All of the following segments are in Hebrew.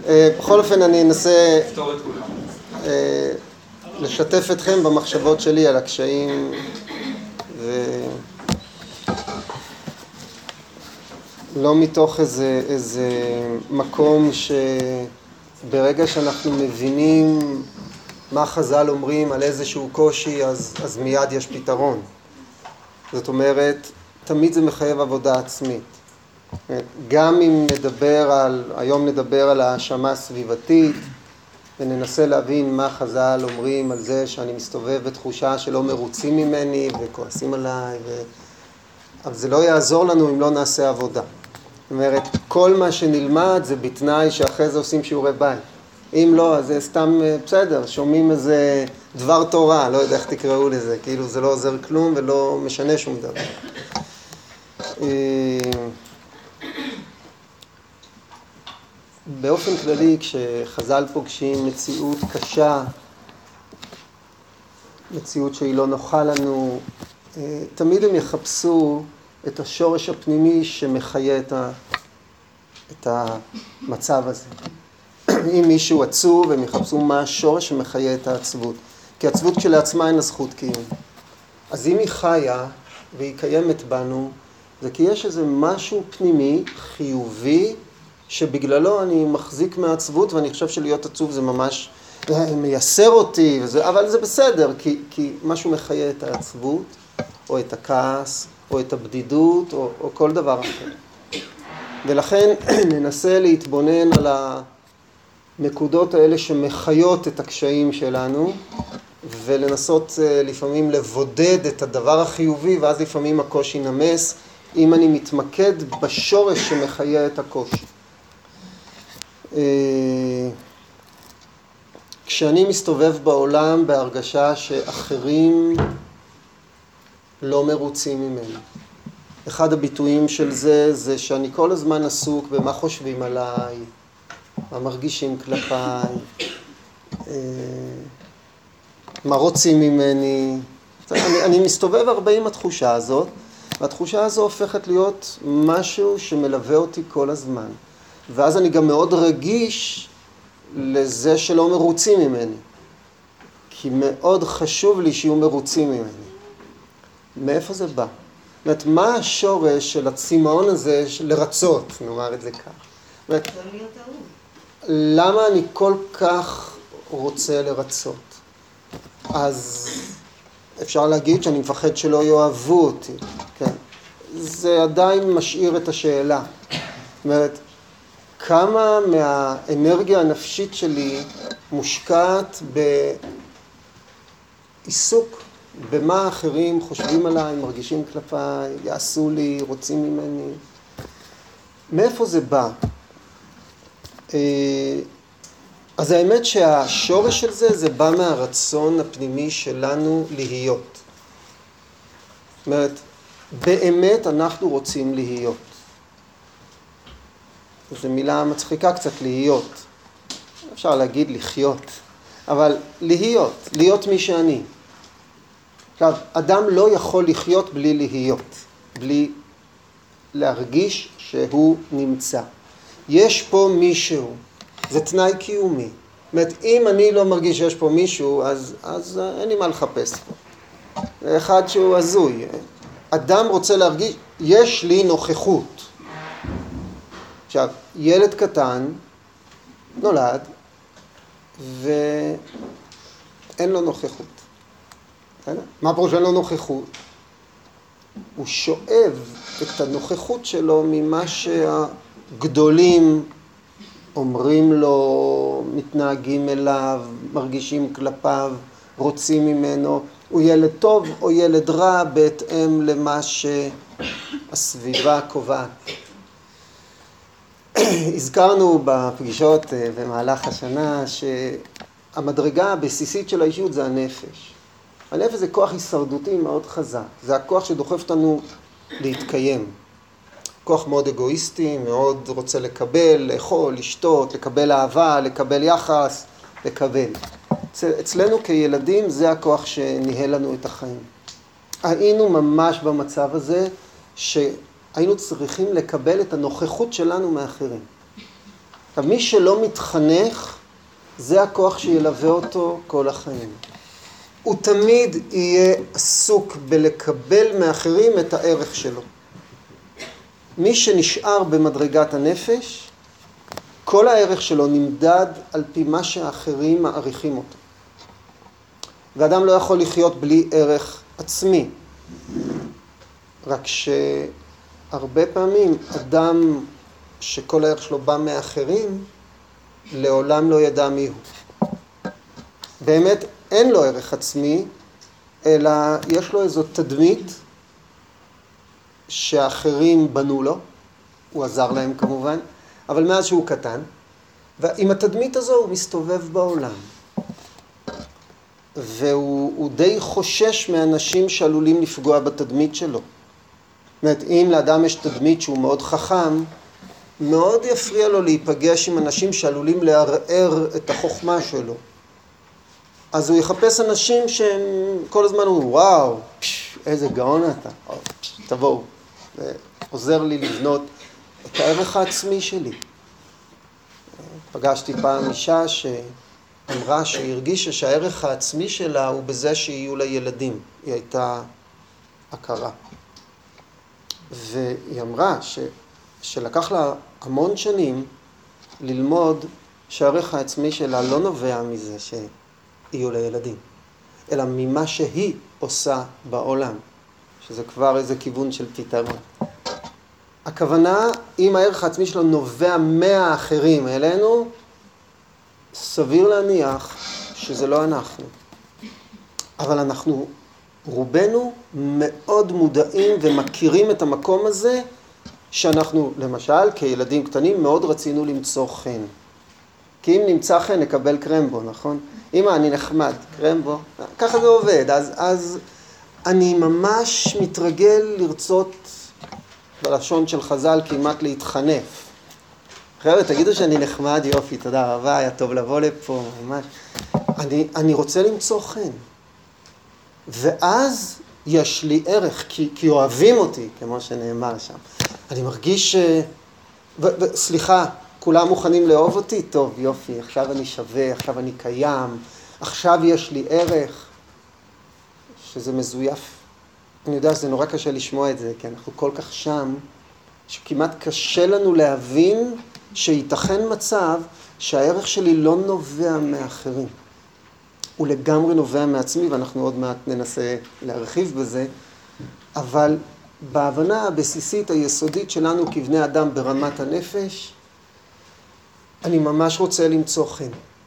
בכל אופן אני אנסה לשתף אתכם במחשבות שלי על הקשיים ולא מתוך איזה מקום שברגע שאנחנו מבינים מה חז"ל אומרים על איזשהו קושי אז מיד יש פתרון. זאת אומרת, תמיד זה מחייב עבודה עצמית. גם אם היום נדבר על האשמה הסביבתית וננסה להבין מה חז"ל אומרים על זה שאני מסתובב בתחושה שלא מרוצים ממני וכועסים עליי, אבל זה לא יעזור לנו אם לא נעשה עבודה. זאת אומרת, כל מה שנלמד זה בתנאי שאחרי זה עושים שיעורי בית. אם לא, אז זה סתם בסדר, שומעים איזה דבר תורה, לא יודע איך תקראו לזה, כאילו זה לא עוזר כלום ולא משנה שום דבר. באופן כללי, כשחז"ל פוגשים מציאות קשה, מציאות שהיא לא נוחה לנו, תמיד הם יחפשו את השורש הפנימי שמחיה את המצב הזה. אם מישהו עצוב, הם יחפשו מה השורש שמחיה את העצבות. כי העצבות כשלעצמה אין לה זכות קיום. אז אם היא חיה והיא קיימת בנו, זה כי יש איזה משהו פנימי, חיובי, שבגללו אני מחזיק מהעצבות, ואני חושב שלהיות עצוב זה ממש מייסר אותי, אבל זה בסדר, כי משהו מחיה את העצבות, או את הכעס, או את הבדידות, או כל דבר אחר. ולכן ננסה להתבונן על הנקודות האלה שמחיות את הקשיים שלנו, ולנסות לפעמים לבודד את הדבר החיובי, ואז לפעמים הקושי נמס, אם אני מתמקד בשורש שמחיה את הקושי. כשאני מסתובב בעולם בהרגשה שאחרים לא מרוצים ממני, אחד הביטויים של זה שאני כל הזמן עסוק במה חושבים עליי, מה מרגישים כלפיי, מה רוצים ממני. אני מסתובב הרבה עם התחושה הזאת, והתחושה הזו הופכת להיות משהו שמלווה אותי כל הזמן. ואז אני גם מאוד רגיש לזה שלא מרוצים ממני. כי מאוד חשוב לי שיהיו מרוצים ממני. מאיפה זה בא? זאת אומרת, מה השורש של הצמאון הזה לרצות, נאמר את זה כך? למה אני כל כך רוצה לרצות? אז אפשר להגיד שאני מפחד שלא יאהבו אותי, כן? זה עדיין משאיר את השאלה. זאת אומרת, כמה מהאנרגיה הנפשית שלי מושקעת בעיסוק במה אחרים חושבים עליי, מרגישים כלפיי, יעשו לי, רוצים ממני. מאיפה זה בא? אז האמת שהשורש של זה בא מהרצון הפנימי שלנו להיות. זאת אומרת, באמת אנחנו רוצים להיות. זו מילה מצחיקה קצת, להיות. אפשר להגיד לחיות, אבל להיות מי שאני. עכשיו, אדם לא יכול לחיות בלי להיות, בלי להרגיש שהוא נמצא. יש פה מישהו, זה תנאי קיומי. זאת אומרת, אם אני לא מרגיש שיש פה מישהו, אז אין לי מה לחפש פה. זה אחד שהוא הזוי. אדם רוצה להרגיש, יש לי נוכחות. עכשיו, ילד קטן נולד ואין לו נוכחות. מה פירוש אין לו נוכחות? הוא שואב את הנוכחות שלו ממה שהגדולים אומרים לו, מתנהגים אליו, מרגישים כלפיו, רוצים ממנו. הוא ילד טוב או ילד רע בהתאם למה שהסביבה קובעת. הזכרנו בפגישות במהלך השנה שהמדרגה הבסיסית של האישיות זה הנפש. הנפש זה כוח הישרדותי מאוד חזק. זה הכוח שדוחף אותנו להתקיים. כוח מאוד אגואיסטי, מאוד רוצה לקבל, לאכול, לשתות, לקבל אהבה, לקבל יחס, לקבל. אצלנו כילדים זה הכוח שניהל לנו את החיים. היינו ממש במצב הזה שהיינו צריכים לקבל את הנוכחות שלנו מאחרים. עכשיו, מי שלא מתחנך, זה הכוח שילווה אותו כל החיים. הוא תמיד יהיה עסוק בלקבל מאחרים את הערך שלו. מי שנשאר במדרגת הנפש, כל הערך שלו נמדד על פי מה שהאחרים מעריכים אותו. ואדם לא יכול לחיות בלי ערך עצמי. רק שהרבה פעמים אדם שכל הערך שלו בא מאחרים, לעולם לא ידע מי הוא. באמת אין לו ערך עצמי, אלא יש לו איזו תדמית שהאחרים בנו לו, הוא עזר להם כמובן, אבל מאז שהוא קטן, ועם התדמית הזו הוא מסתובב בעולם. והוא די חושש מאנשים שעלולים לפגוע בתדמית שלו. זאת אומרת, אם לאדם יש תדמית שהוא מאוד חכם, מאוד יפריע לו להיפגש עם אנשים שעלולים לערער את החוכמה שלו. אז הוא יחפש אנשים שהם כל הזמן אומרים, וואו, איזה גאון אתה, תבואו. זה עוזר לי לבנות את הערך העצמי שלי. פגשתי פעם אישה שאמרה שהיא הרגישה שהערך העצמי שלה הוא בזה שיהיו לה ילדים. היא הייתה הכרה. והיא אמרה שלקח לה המון שנים ללמוד שהערך העצמי שלה לא נובע מזה שיהיו לה ילדים, אלא ממה שהיא עושה בעולם, שזה כבר איזה כיוון של פתרון. הכוונה, אם הערך העצמי שלו נובע מהאחרים אלינו, סביר להניח שזה לא אנחנו. אבל אנחנו, רובנו, מאוד מודעים ומכירים את המקום הזה, שאנחנו, למשל, כילדים קטנים, מאוד רצינו למצוא חן. כי אם נמצא חן, נקבל קרמבו, נכון? אמא, אני נחמד, קרמבו. ככה זה עובד. אז אני ממש מתרגל לרצות, בלשון של חז"ל, כמעט להתחנף. חבר'ה, תגידו שאני נחמד, יופי, תודה רבה, היה טוב לבוא לפה, ממש. אני רוצה למצוא חן. ואז יש לי ערך, כי אוהבים אותי, כמו שנאמר שם. אני מרגיש סליחה, כולם מוכנים לאהוב אותי? טוב, יופי, עכשיו אני שווה, עכשיו אני קיים, עכשיו יש לי ערך, שזה מזויף. אני יודע שזה נורא קשה לשמוע את זה, כי אנחנו כל כך שם, שכמעט קשה לנו להבין שייתכן מצב שהערך שלי לא נובע מאחרים. הוא לגמרי נובע מעצמי, ואנחנו עוד מעט ננסה להרחיב בזה, אבל בהבנה הבסיסית היסודית שלנו כבני אדם ברמת הנפש, אני ממש רוצה למצוא חן.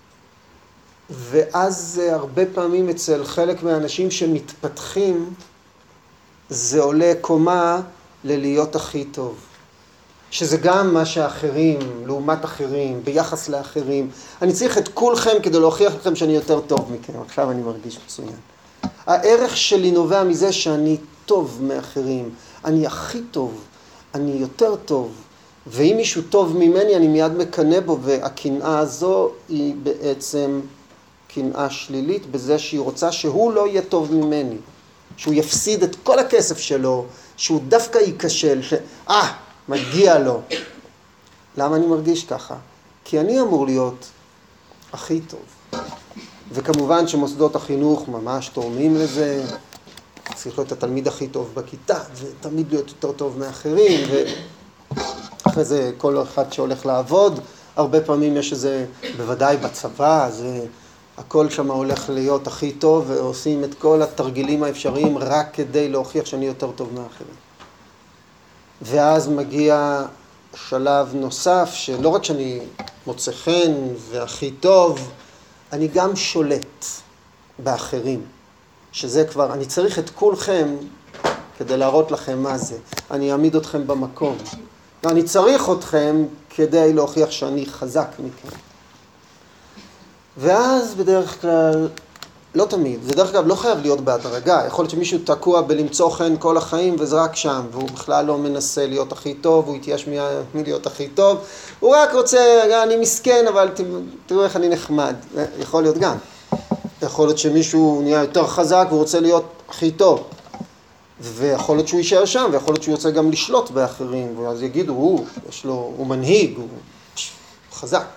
ואז הרבה פעמים אצל חלק מהאנשים שמתפתחים, זה עולה קומה ללהיות הכי טוב. שזה גם מה שאחרים, לעומת אחרים, ביחס לאחרים. אני צריך את כולכם כדי להוכיח לכם שאני יותר טוב מכם. עכשיו אני מרגיש מצוין. הערך שלי נובע מזה שאני טוב מאחרים. אני הכי טוב, אני יותר טוב. ואם מישהו טוב ממני, אני מיד מקנא בו, והקנאה הזו היא בעצם קנאה שלילית, בזה שהיא רוצה שהוא לא יהיה טוב ממני. שהוא יפסיד את כל הכסף שלו, שהוא דווקא ייכשל, מגיע לו. למה אני מרגיש ככה? כי אני אמור להיות הכי טוב. וכמובן שמוסדות החינוך ממש תורמים לזה. צריך להיות התלמיד הכי טוב בכיתה, ותמיד להיות יותר טוב מאחרים, ואחרי זה כל אחד שהולך לעבוד, הרבה פעמים יש איזה, בוודאי בצבא, זה הכל שם הולך להיות הכי טוב, ועושים את כל התרגילים האפשריים רק כדי להוכיח שאני יותר טוב מאחרים. ואז מגיע שלב נוסף, שלא רק שאני מוצא חן והכי טוב, אני גם שולט באחרים. שזה כבר, אני צריך את כולכם כדי להראות לכם מה זה. אני אעמיד אתכם במקום. ואני צריך אתכם כדי להוכיח שאני חזק מכם. ואז בדרך כלל, לא תמיד, זה דרך כלל לא חייב להיות בהדרגה. יכול להיות שמישהו תקוע בלמצוא חן כל החיים וזה רק שם, והוא בכלל לא מנסה להיות הכי טוב, הוא יתייאש מלהיות הכי טוב. הוא רק רוצה, אני מסכן, אבל תראו איך אני נחמד. יכול להיות גם. יכול להיות שמישהו נהיה יותר חזק והוא רוצה להיות הכי טוב. ויכול להיות שהוא יישאר שם, ויכול להיות שהוא יוצא גם לשלוט באחרים, ואז יגידו, הוא מנהיג, הוא חזק.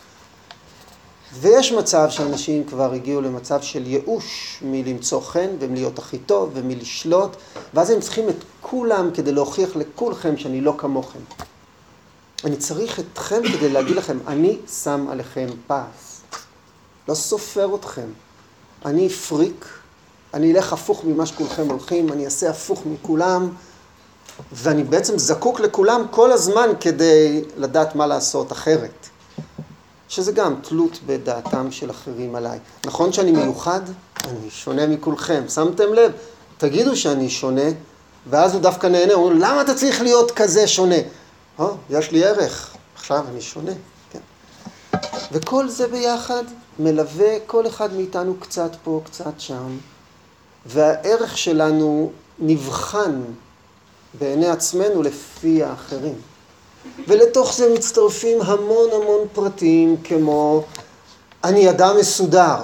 ויש מצב שאנשים כבר הגיעו למצב של ייאוש מלמצוא חן ומלהיות הכי טוב ומלשלוט, ואז הם צריכים את כולם כדי להוכיח לכולכם שאני לא כמוכם. אני צריך אתכם כדי להגיד לכם, אני שם עליכם פס. לא סופר אתכם. אני פריק, אני אלך הפוך ממה שכולכם הולכים, אני אעשה הפוך מכולם, ואני בעצם זקוק לכולם כל הזמן כדי לדעת מה לעשות אחרת. שזה גם תלות בדעתם של אחרים עליי. נכון שאני מיוחד? אני שונה מכולכם. שמתם לב? תגידו שאני שונה, ואז הוא דווקא נהנה. הוא אומר, למה אתה צריך להיות כזה שונה? יש לי ערך. עכשיו אני שונה. כן. וכל זה ביחד מלווה כל אחד מאיתנו קצת פה, קצת שם. והערך שלנו נבחן בעיני עצמנו לפי האחרים. ולתוך זה מצטרפים המון המון פרטים כמו אני אדם מסודר.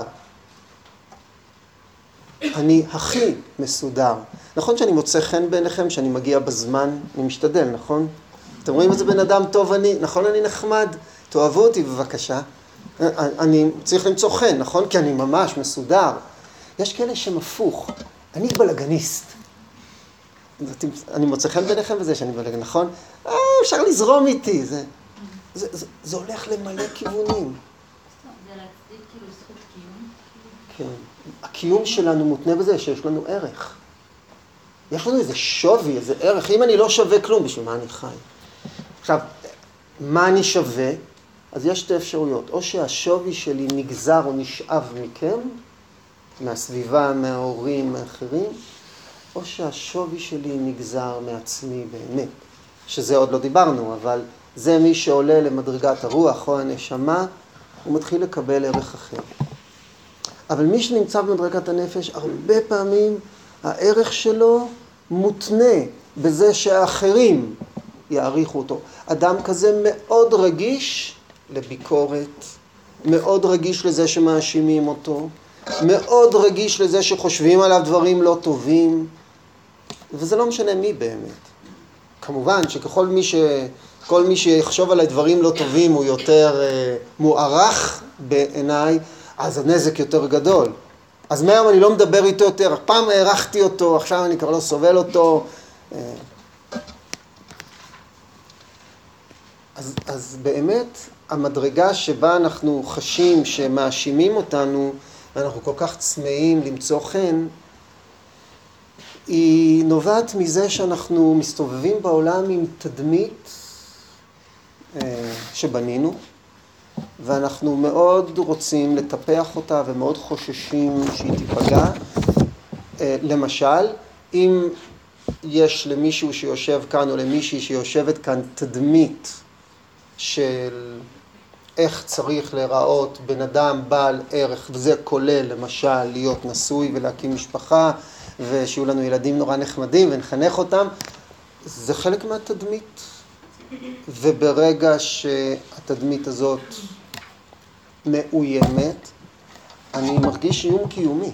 אני הכי מסודר. נכון שאני מוצא חן בעיניכם, שאני מגיע בזמן, אני משתדל, נכון? אתם רואים איזה בן אדם טוב אני, נכון אני נחמד? תאהבו אותי בבקשה. אני צריך למצוא חן, נכון? כי אני ממש מסודר. יש כאלה שמפוך, אני בלגניסט. אני מוצא חן בעיניכם בזה שאני בלגן, נכון? אפשר לזרום איתי, זה הולך למלא כיוונים. זה להצדיק כאילו זכות קיום? כן. הקיום שלנו מותנה בזה שיש לנו ערך. יש לנו איזה שווי, איזה ערך. אם אני לא שווה כלום, בשביל מה אני חי? עכשיו, מה אני שווה? אז יש שתי אפשרויות. או שהשווי שלי נגזר או נשאב מכם, מהסביבה, מההורים, מאחרים, או שהשווי שלי נגזר מעצמי באמת. שזה עוד לא דיברנו, אבל זה מי שעולה למדרגת הרוח או הנשמה, הוא מתחיל לקבל ערך אחר. אבל מי שנמצא במדרגת הנפש, הרבה פעמים הערך שלו מותנה בזה שהאחרים יעריכו אותו. אדם כזה מאוד רגיש לביקורת, מאוד רגיש לזה שמאשימים אותו, מאוד רגיש לזה שחושבים עליו דברים לא טובים, וזה לא משנה מי באמת. כמובן שכל מי שיחשוב עליי דברים לא טובים הוא יותר מוערך בעיניי, אז הנזק יותר גדול. אז מהיום אני לא מדבר איתו יותר, פעם הערכתי אותו, עכשיו אני כבר לא סובל אותו. אז באמת המדרגה שבה אנחנו חשים שמאשימים אותנו, ואנחנו כל כך צמאים למצוא חן, היא נובעת מזה שאנחנו מסתובבים בעולם עם תדמית שבנינו, ואנחנו מאוד רוצים לטפח אותה ומאוד חוששים שהיא תיפגע. למשל, אם יש למישהו שיושב כאן או למישהי שיושבת כאן תדמית של איך צריך להיראות בן אדם בעל ערך, וזה כולל למשל להיות נשוי ולהקים משפחה, ושיהיו לנו ילדים נורא נחמדים ונחנך אותם, זה חלק מהתדמית. וברגע שהתדמית הזאת מאוימת, אני מרגיש איום קיומי.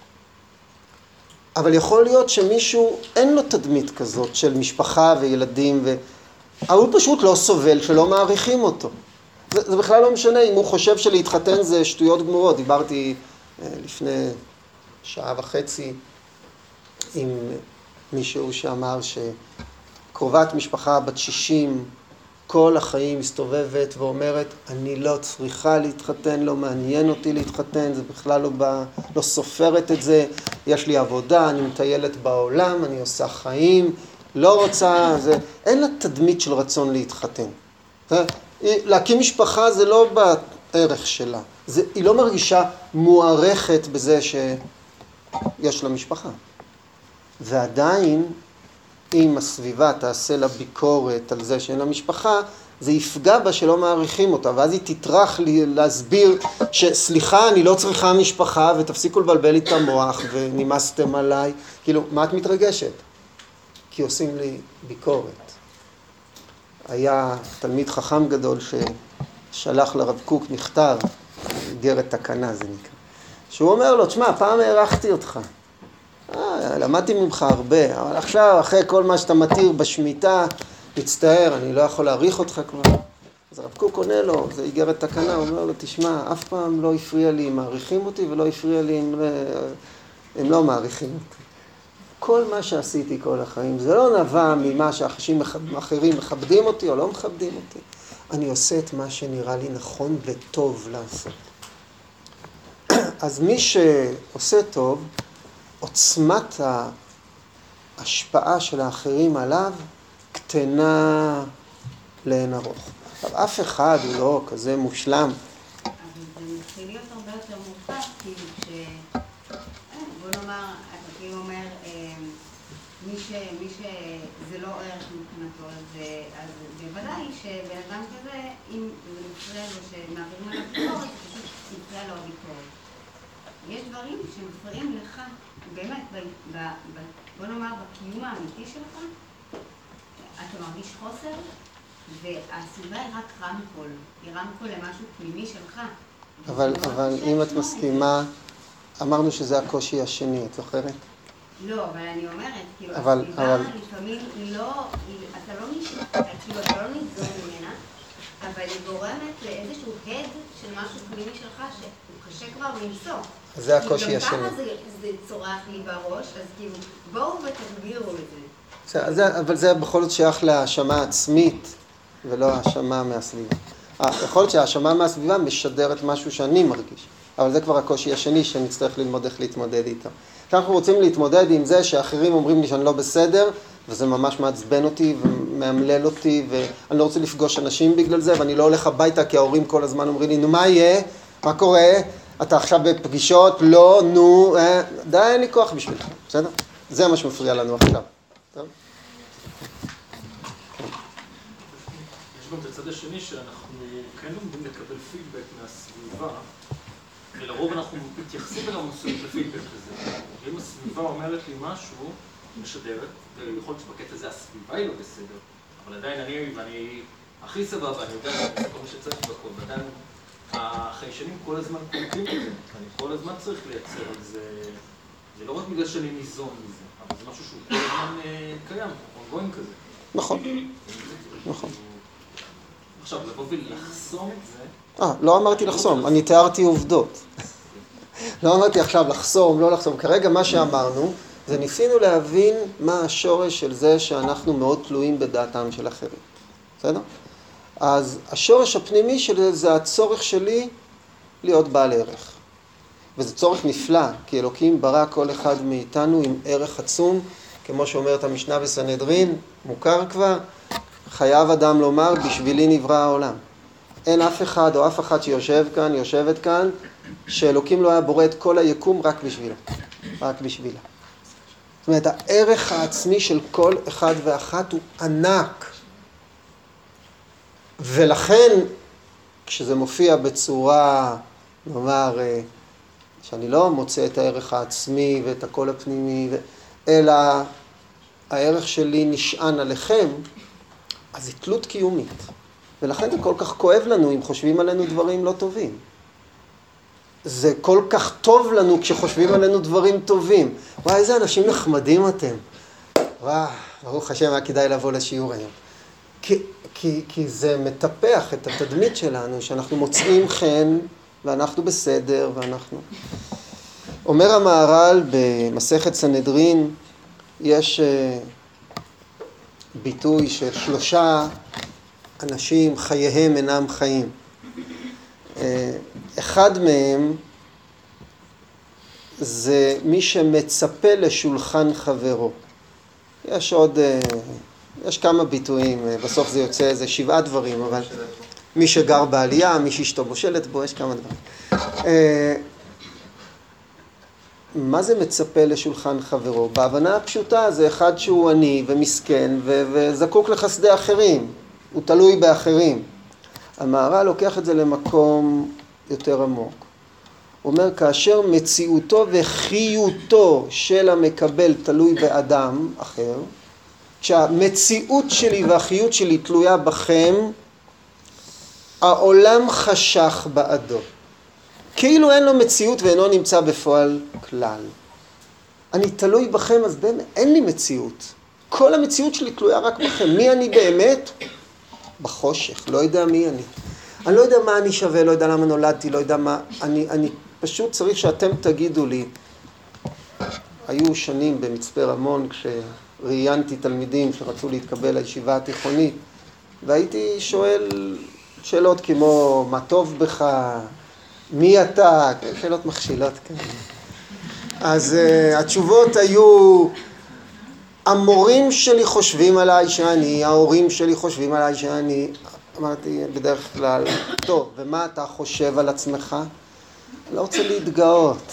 אבל יכול להיות שמישהו אין לו תדמית כזאת של משפחה וילדים, הוא פשוט לא סובל שלא מעריכים אותו. זה בכלל לא משנה אם הוא חושב שלהתחתן זה שטויות גמורות. דיברתי לפני שעה וחצי עם מישהו שאמר שקרובת משפחה בת 60 כל החיים מסתובבת ואומרת, אני לא צריכה להתחתן, לא מעניין אותי להתחתן, זה בכלל לא סופרת את זה, יש לי עבודה, אני מטיילת בעולם, אני עושה חיים, לא רוצה, אין לה תדמית של רצון להתחתן. להקים משפחה זה לא בערך שלה, היא לא מרגישה מוערכת בזה שיש לה משפחה. ועדיין, אם הסביבה תעשה לה ביקורת על זה שאין לה משפחה, זה יפגע בה שלא מעריכים אותה, ואז היא תטרח להסביר שסליחה, אני לא צריכה משפחה, ותפסיקו לבלבל לי את המוח, ונמאסתם עליי. כאילו, מה את מתרגשת? כי עושים לי ביקורת. היה תלמיד חכם גדול ששלח לרב קוק מכתב, איגרת תקנה זה נקרא, שהוא אומר לו, תשמע, פעם הערכתי אותך. למדתי ממך הרבה, אבל עכשיו, אחרי כל מה שאתה מתיר בשמיטה, מצטער, אני לא יכול להעריך אותך כבר. אז הרב קוק עונה לו, זה איגרת תקנה, הוא אומר לו, תשמע, אף פעם לא הפריע לי אם מעריכים אותי, ולא הפריע לי אם לא מעריכים אותי. כל מה שעשיתי כל החיים, זה לא נבע ממה שאחרים מכבדים אותי או לא מכבדים אותי. אני עושה את מה שנראה לי נכון וטוב לעשות. אז מי שעושה טוב, עוצמת ההשפעה של האחרים עליו קטנה לאין ארוך. אבל אף אחד הוא לא כזה מושלם. אבל זה מתחיל להיות הרבה יותר מורכב, כאילו בוא נאמר, אתה כאילו אומר, מי שזה לא ערך מבחינתו, אז בוודאי שבן אדם כזה, אם זה מפריע לו שמעבירים עליו ביקורת, זה פשוט מפריע לו הביקורת. יש דברים שמפריעים לך, באמת, בוא נאמר, בקיום האמיתי שלך, אתה מרגיש חוסר, והסביבה היא רק רמקול, היא רמקול למשהו פנימי שלך. אבל אם את מסכימה, אמרנו שזה הקושי השני, את זוכרת? לא, אבל אני אומרת, כאילו, אבל הסביבה לפעמים היא לא, אתה לא ניזון ממנה, אבל היא גורמת לאיזשהו הד של משהו פנימי שלך שהוא קשה כבר למצוא. זה הקושי השני. גם ככה זה צורח לי בראש, אז כאילו, בואו ותגבירו את זה. אבל זה בכל זאת שייך להאשמה עצמית, ולא האשמה מהסביבה. יכול להיות שההאשמה מהסביבה משדרת משהו שאני מרגיש, אבל זה כבר הקושי השני שנצטרך ללמוד איך להתמודד איתו. אנחנו רוצים להתמודד עם זה שאחרים אומרים לי שאני לא בסדר, וזה ממש מעצבן אותי ומאמלל אותי, ואני לא רוצה לפגוש אנשים בגלל זה, ואני לא הולך הביתה כי ההורים כל הזמן אומרים לי, נו מה יהיה? מה קורה? אתה עכשיו בפגישות? לא, נו, די, אין לי כוח בשבילך, בסדר? זה מה שמפריע לנו עכשיו. טוב? יש גם את הצד השני שאנחנו כן לומדים לקבל פידבק מהסביבה, ולרוב אנחנו מתייחסים אליו מסוים לפידבק הזה. ואם הסביבה אומרת לי משהו, משדרת, ויכול להיות שבקטע הזה הסביבה היא לא בסדר, אבל עדיין אני הכי סבבה, אני יודע שזה כל מה שצריך בכל, ועדיין החיישנים כל הזמן קולטים את זה. אני כל הזמן צריך לייצר על זה, זה לא רק בגלל שאני ניזון מזה, אבל זה משהו שהוא כל הזמן קיים, ongoing כזה. נכון, נכון. עכשיו, לבוא ולחסום את זה... לא אמרתי לחסום, אני תיארתי עובדות. לא אמרתי עכשיו לחסום, לא לחסום. כרגע מה שאמרנו, זה ניסינו להבין מה השורש של זה שאנחנו מאוד תלויים בדעתם של אחרים. בסדר? אז השורש הפנימי של זה הצורך שלי להיות בעל ערך. וזה צורך נפלא, כי אלוקים ברא כל אחד מאיתנו עם ערך עצום, כמו שאומרת המשנה בסנהדרין, מוכר כבר, חייב אדם לומר, בשבילי נברא העולם. אין אף אחד או אף אחת שיושב כאן, יושבת כאן, שאלוקים לא היה בורא את כל היקום רק בשבילה. רק בשבילה. זאת אומרת, הערך העצמי של כל אחד ואחת הוא ענק. ולכן, כשזה מופיע בצורה, נאמר, שאני לא מוצא את הערך העצמי ואת הקול הפנימי, אלא הערך שלי נשען עליכם, אז היא תלות קיומית. ולכן זה כל כך כואב לנו אם חושבים עלינו דברים לא טובים. זה כל כך טוב לנו כשחושבים עלינו דברים טובים. וואי, איזה אנשים נחמדים אתם. וואו, ברוך השם, היה כדאי לבוא לשיעור היום. כי זה מטפח את התדמית שלנו, שאנחנו מוצאים חן, ואנחנו בסדר, ואנחנו... אומר המהר"ל במסכת סנהדרין, יש ביטוי של 3 אנשים חייהם אינם חיים. אחד מהם זה מי שמצפה לשולחן חברו. יש כמה ביטויים, בסוף זה יוצא איזה 7 דברים, אבל מי שגר בעלייה, מי שאשתו מושלת בו, יש כמה דברים. מה זה מצפה לשולחן חברו? בהבנה הפשוטה זה אחד שהוא עני ומסכן וזקוק לחסדי אחרים, הוא תלוי באחרים. המהר"ל לוקח את זה למקום יותר עמוק. הוא אומר, כאשר מציאותו וחיותו של המקבל תלוי באדם אחר, כשהמציאות שלי והחיות שלי תלויה בכם, העולם חשך בעדו. כאילו אין לו מציאות ואינו נמצא בפועל כלל. אני תלוי בכם, אז באמת אין לי מציאות. כל המציאות שלי תלויה רק בכם. מי אני באמת? בחושך, לא יודע מי אני. אני לא יודע מה אני שווה, לא יודע למה נולדתי, לא יודע מה... אני פשוט צריך שאתם תגידו לי. היו שנים במצפה רמון כשראיינתי תלמידים שרצו להתקבל לישיבה התיכונית, והייתי שואל שאלות כמו, מה טוב בך? מי אתה? שאלות מכשילות, כן. אז התשובות היו, המורים שלי חושבים עליי שאני, ההורים שלי חושבים עליי שאני. אמרתי בדרך כלל, טוב, ומה אתה חושב על עצמך? אני לא רוצה להתגאות.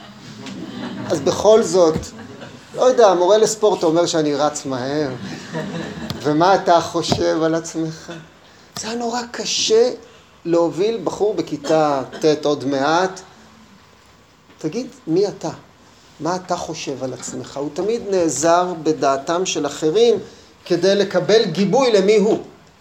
אז בכל זאת, לא יודע, המורה לספורט אומר שאני רץ מהר. ומה אתה חושב על עצמך? זה היה נורא קשה להוביל בחור בכיתה ט' עוד מעט. תגיד, מי אתה? מה אתה חושב על עצמך? הוא תמיד נעזר בדעתם של אחרים כדי לקבל גיבוי למי הוא.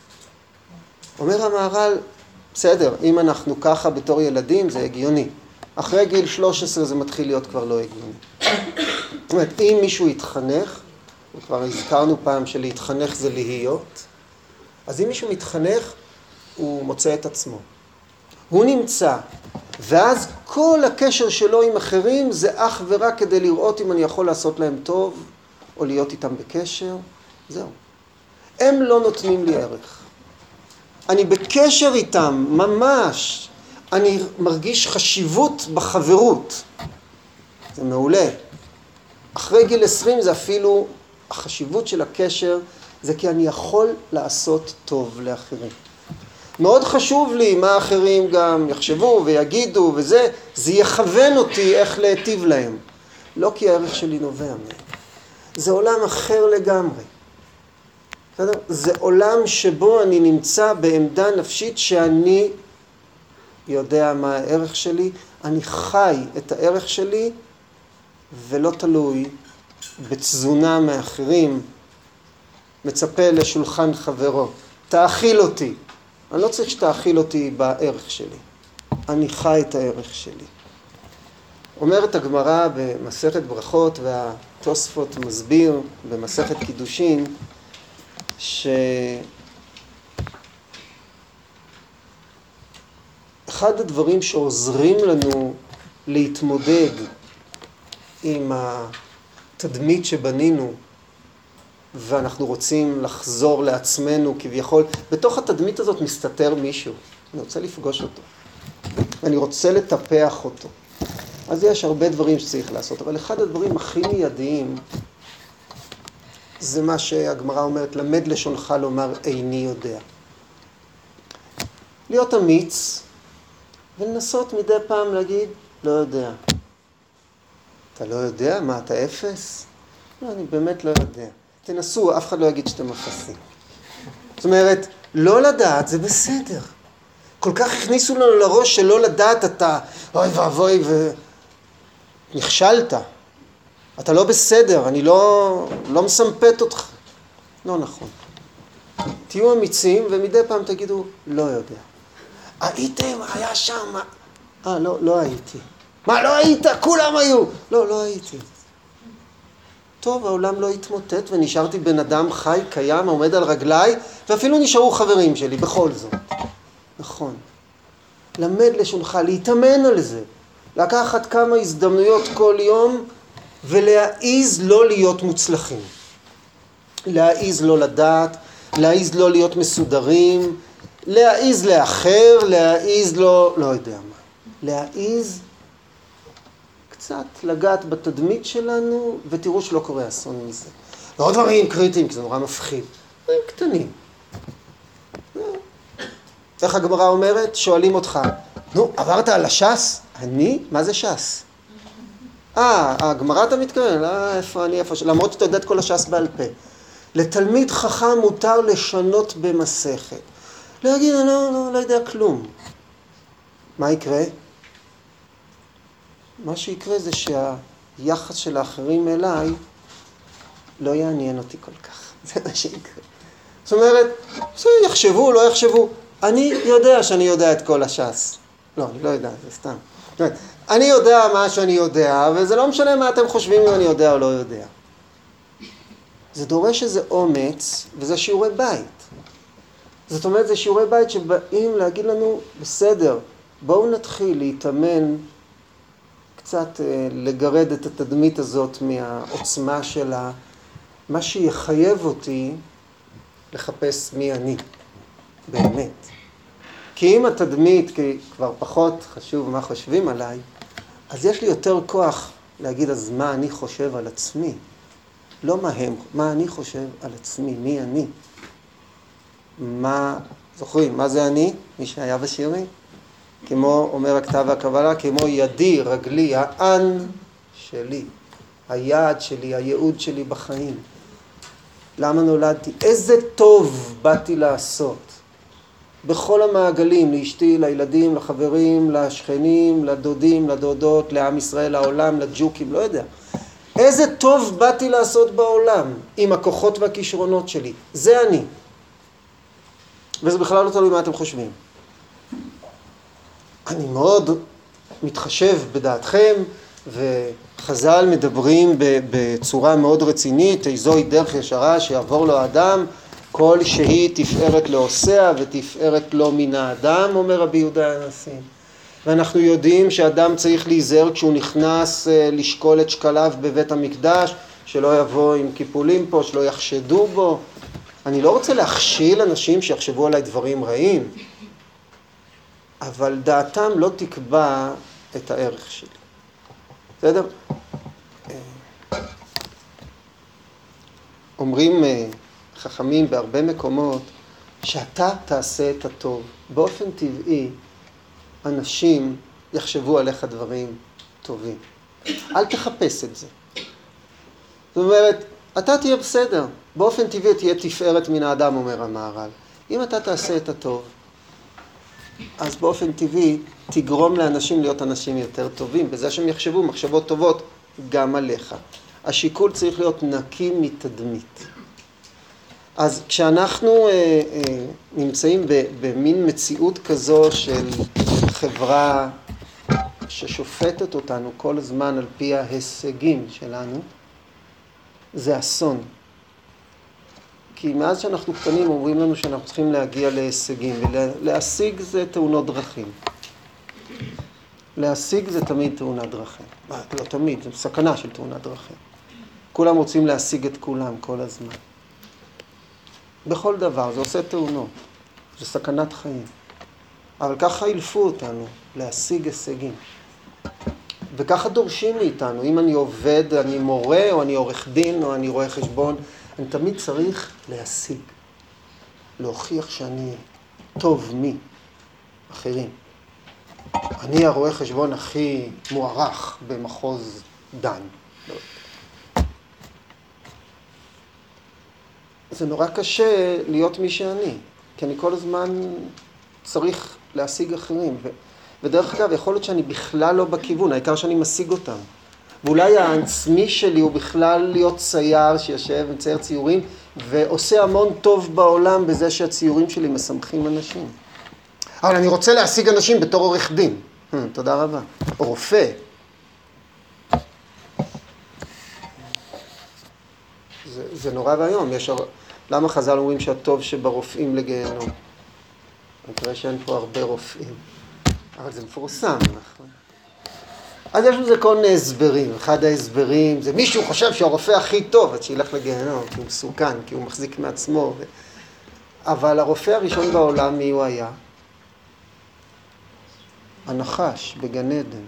אומר המהר"ל, בסדר, אם אנחנו ככה בתור ילדים זה הגיוני. אחרי גיל 13 זה מתחיל להיות כבר לא הגיוני. זאת אומרת, אם מישהו יתחנך, וכבר הזכרנו פעם שלהתחנך זה להיות, אז אם מישהו מתחנך, הוא מוצא את עצמו. הוא נמצא, ואז כל הקשר שלו עם אחרים זה אך ורק כדי לראות אם אני יכול לעשות להם טוב, או להיות איתם בקשר. זהו. הם לא נותנים לי ערך. אני בקשר איתם, ממש. אני מרגיש חשיבות בחברות. זה מעולה. אחרי גיל 20 זה אפילו, החשיבות של הקשר, זה כי אני יכול לעשות טוב לאחרים. מאוד חשוב לי מה האחרים גם יחשבו ויגידו וזה, זה יכוון אותי איך להיטיב להם. לא כי הערך שלי נובע מהם. זה עולם אחר לגמרי. זה עולם שבו אני נמצא בעמדה נפשית שאני יודע מה הערך שלי, אני חי את הערך שלי ולא תלוי בתזונה מאחרים, מצפה לשולחן חברו. תאכיל אותי. אני לא צריך שתאכיל אותי בערך שלי. אני חי את הערך שלי. אומרת הגמרא במסכת ברכות והתוספות מסביר במסכת קידושין שאחד הדברים שעוזרים לנו להתמודד עם התדמית שבנינו ואנחנו רוצים לחזור לעצמנו כביכול, בתוך התדמית הזאת מסתתר מישהו, אני רוצה לפגוש אותו, אני רוצה לטפח אותו. אז יש הרבה דברים שצריך לעשות, אבל אחד הדברים הכי מיידיים זה מה שהגמרא אומרת, למד לשונך לומר איני יודע. להיות אמיץ ולנסות מדי פעם להגיד לא יודע. אתה לא יודע? מה, אתה אפס? לא, אני באמת לא יודע. תנסו, אף אחד לא יגיד שאתם אפסים. זאת אומרת, לא לדעת זה בסדר. כל כך הכניסו לנו לראש שלא לדעת אתה, אוי ואבוי ונכשלת. אתה לא בסדר, אני לא מסמפת אותך. לא נכון. תהיו אמיצים ומדי פעם תגידו, לא יודע. הייתם, היה שם. לא הייתי. מה, לא היית? כולם היו. לא הייתי. טוב, העולם לא התמוטט ונשארתי בן אדם חי, קיים, עומד על רגליי, ואפילו נשארו חברים שלי, בכל זאת. נכון. למד לשונך, להתאמן על זה. לקחת כמה הזדמנויות כל יום ולהעיז לא להיות מוצלחים. להעיז לא לדעת, להעיז לא להיות מסודרים, להעיז לאחר, להעיז לא יודע מה. להעיז קצת לגעת בתדמית שלנו, ותראו שלא קורה אסון מזה. לא דברים קריטיים, כי זה נורא מפחיד. דברים קטנים. איך הגמרא אומרת? שואלים אותך, נו, עברת על הש"ס? אני? מה זה ש"ס? הגמרא אתה מתכוון? איפה אני, איפה? למרות שאתה יודע את כל הש"ס בעל פה. לתלמיד חכם מותר לשנות במסכת. להגיד, אני לא יודע כלום. מה יקרה? מה שיקרה זה שהיחס של האחרים אליי לא יעניין אותי כל כך. זה מה שיקרה. זאת אומרת, יחשבו, לא יחשבו. אני יודע שאני יודע את כל הש"ס. לא, אני לא יודע, זה סתם. זאת אומרת, אני יודע מה שאני יודע, וזה לא משנה מה אתם חושבים אם אני יודע או לא יודע. זה דורש איזה אומץ, וזה שיעורי בית. זאת אומרת, זה שיעורי בית שבאים להגיד לנו, בסדר, בואו נתחיל להתאמן, קצת לגרד את התדמית הזאת מהעוצמה שלה, מה שיחייב אותי לחפש מי אני, באמת. כי אם התדמית, כי כבר פחות חשוב מה חושבים עליי, אז יש לי יותר כוח להגיד, אז מה אני חושב על עצמי? לא מה אני חושב על עצמי, מי אני? זוכרים, מה זה אני? מי שהיה בשירים? כמו אומר הכתב והקבלה, כמו ידי, רגלי, האן שלי, היעד שלי, הייעוד שלי בחיים. למה נולדתי? איזה טוב באתי לעשות. בכל המעגלים, לאשתי, לילדים, לחברים, לשכנים, לדודים, לדודות, לעם ישראל, לעולם, לג'וקים, לא יודע. איזה טוב באתי לעשות בעולם עם הכוחות והכישרונות שלי. זה אני. וזה בכלל לא תלוי מה אתם חושבים. אני מאוד מתחשב בדעתכם, וחז"ל מדברים בצורה מאוד רצינית, איזוהי דרך ישרה שיעבור לו האדם, כל שהיא תפארת לעושיה ותפארת לו מן האדם, אומר רבי יהודה הנשיא. ואנחנו יודעים שאדם צריך להיזהר כשהוא נכנס לשקול את שקליו בבית המקדש, שלא יבוא עם קיפולים פה, שלא יחשדו בו. אני לא רוצה להכשיל אנשים שיחשבו עליי דברים רעים, אבל דעתם לא תקבע את הערך שלי. בסדר? אומרים חכמים בהרבה מקומות שאתה תעשה את הטוב. באופן טבעי אנשים יחשבו עליך דברים טובים. אל תחפש את זה. זאת אומרת, אתה תהיה בסדר. באופן טבעי תהיה תפארת מן האדם, אומר המהר"ל. אם אתה תעשה את הטוב, אז באופן טבעי תגרום לאנשים להיות אנשים יותר טובים, בזה שהם יחשבו מחשבות טובות גם עליך. השיקול צריך להיות נקי מתדמית. אז כשאנחנו נמצאים במין מציאות כזו של חברה ששופטת אותנו כל הזמן על פי ההישגים שלנו, זה אסון. כי מאז שאנחנו קטנים אומרים לנו שאנחנו צריכים להגיע להישגים, ולהשיג זה תאונות דרכים. להשיג זה תמיד תאונת דרכים. לא תמיד, זה סכנה של תאונת דרכים. כולם רוצים להשיג את כולם כל הזמן. בכל דבר, זה עושה תאונות. זה סכנת חיים. אבל ככה אילפו אותנו, להשיג הישגים. וככה דורשים מאיתנו. אם אני עובד, אני מורה, או אני עורך דין, או אני רואה חשבון, אני תמיד צריך להשיג. להוכיח שאני טוב אחרים. אני הרואה חשבון הכי מוערך במחוז דן. זה נורא קשה להיות מי שאני, כי אני כל הזמן צריך להשיג אחרים. ודרך אגב, יכול להיות שאני בכלל לא בכיוון, העיקר שאני משיג אותם. ואולי העצמי שלי הוא בכלל להיות צייר שיושב ומצייר ציורים, ועושה המון טוב בעולם בזה שהציורים שלי משמחים אנשים. אבל אני רוצה להשיג אנשים בתור עורך דין. תודה רבה. או רופא. זה נורא והיום. למה חז"ל אומרים שהטוב שברופאים לגיהנום? אני מקווה שאין פה הרבה רופאים. אבל זה מפורסם, נכון? אז יש לזה כל מיני הסברים. אחד ההסברים זה מישהו חושב שהרופא הכי טוב, אז שילך לגיהנום, כי הוא מסוכן, כי הוא מחזיק מעצמו. אבל הרופא הראשון בעולם, מי הוא היה? הנחש בגן עדן.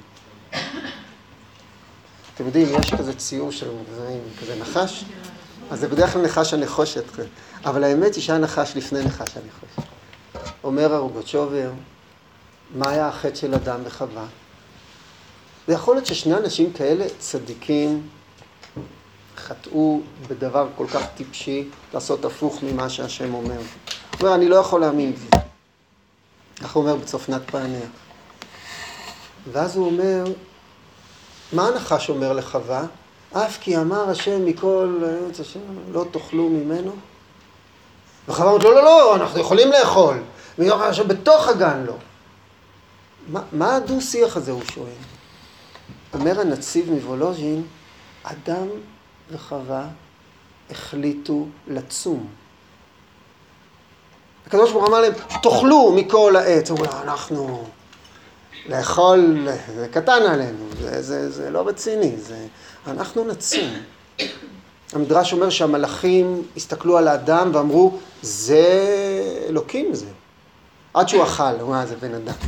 אתם יודעים, יש כזה ציור של כזה נחש, אז זה בדרך כלל נחש הנחושת. אבל האמת היא שהיה נחש לפני נחש הנחושת. אומר הרוגוצ'ובר, מה היה החטא של אדם וחווה? זה יכול להיות ששני אנשים כאלה צדיקים חטאו בדבר כל כך טיפשי לעשות הפוך ממה שהשם אומר. הוא אומר, אני לא יכול להאמין בזה. כך הוא אומר בצופנת פענח. ואז הוא אומר, מה הנחש אומר לחווה? אף כי אמר השם מכל עץ השם, לא תאכלו ממנו. וחווה אומרת, לא, אנחנו יכולים לאכול. עכשיו בתוך הגן לא. מה הדו-שיח הזה, הוא שואל? אומר הנציב מוולוז'ין, אדם וחווה החליטו לצום. הקדוש ברוך הוא אמר להם, תאכלו מכל העץ. הוא אומר, אנחנו לאכול, זה קטן עלינו, זה לא רציני, אנחנו נצום. המדרש אומר שהמלאכים הסתכלו על האדם ואמרו, זה אלוקים זה. עד שהוא אכל, הוא אמר, זה בן אדם.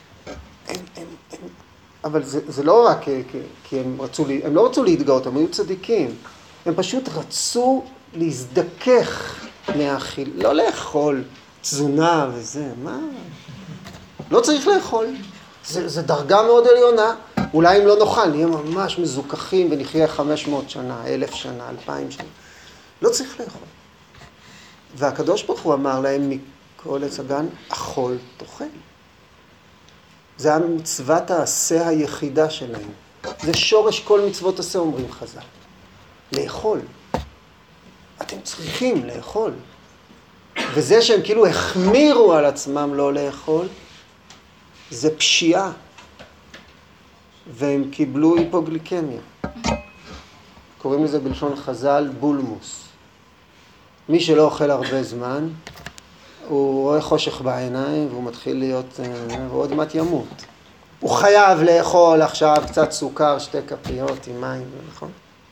אבל זה לא רק כי הם לא רצו להתגאות, הם היו צדיקים. הם פשוט רצו להזדכך מהאכיל, לא לאכול תזונה וזה, מה? לא צריך לאכול. זה דרגה מאוד עליונה. אולי אם לא נאכל, נהיה ממש מזוכחים ונחיה 500 שנה, 1,000 שנה, 2,000 שנה. לא צריך לאכול. והקדוש ברוך הוא אמר להם מכל עץ הגן, אכול תאכל. זה המצוות העשה היחידה שלהם. זה שורש כל מצוות עשה, אומרים חז"ל. לאכול. אתם צריכים לאכול. וזה שהם כאילו החמירו על עצמם לא לאכול, זה פשיעה. והם קיבלו היפוגליקמיה. קוראים לזה בלשון חז"ל בולמוס. מי שלא אוכל הרבה זמן, הוא רואה חושך בעיניים והוא מתחיל להיות, ועוד מעט ימות. הוא חייב לאכול עכשיו קצת סוכר, 2 כפיות עם מים, נכון?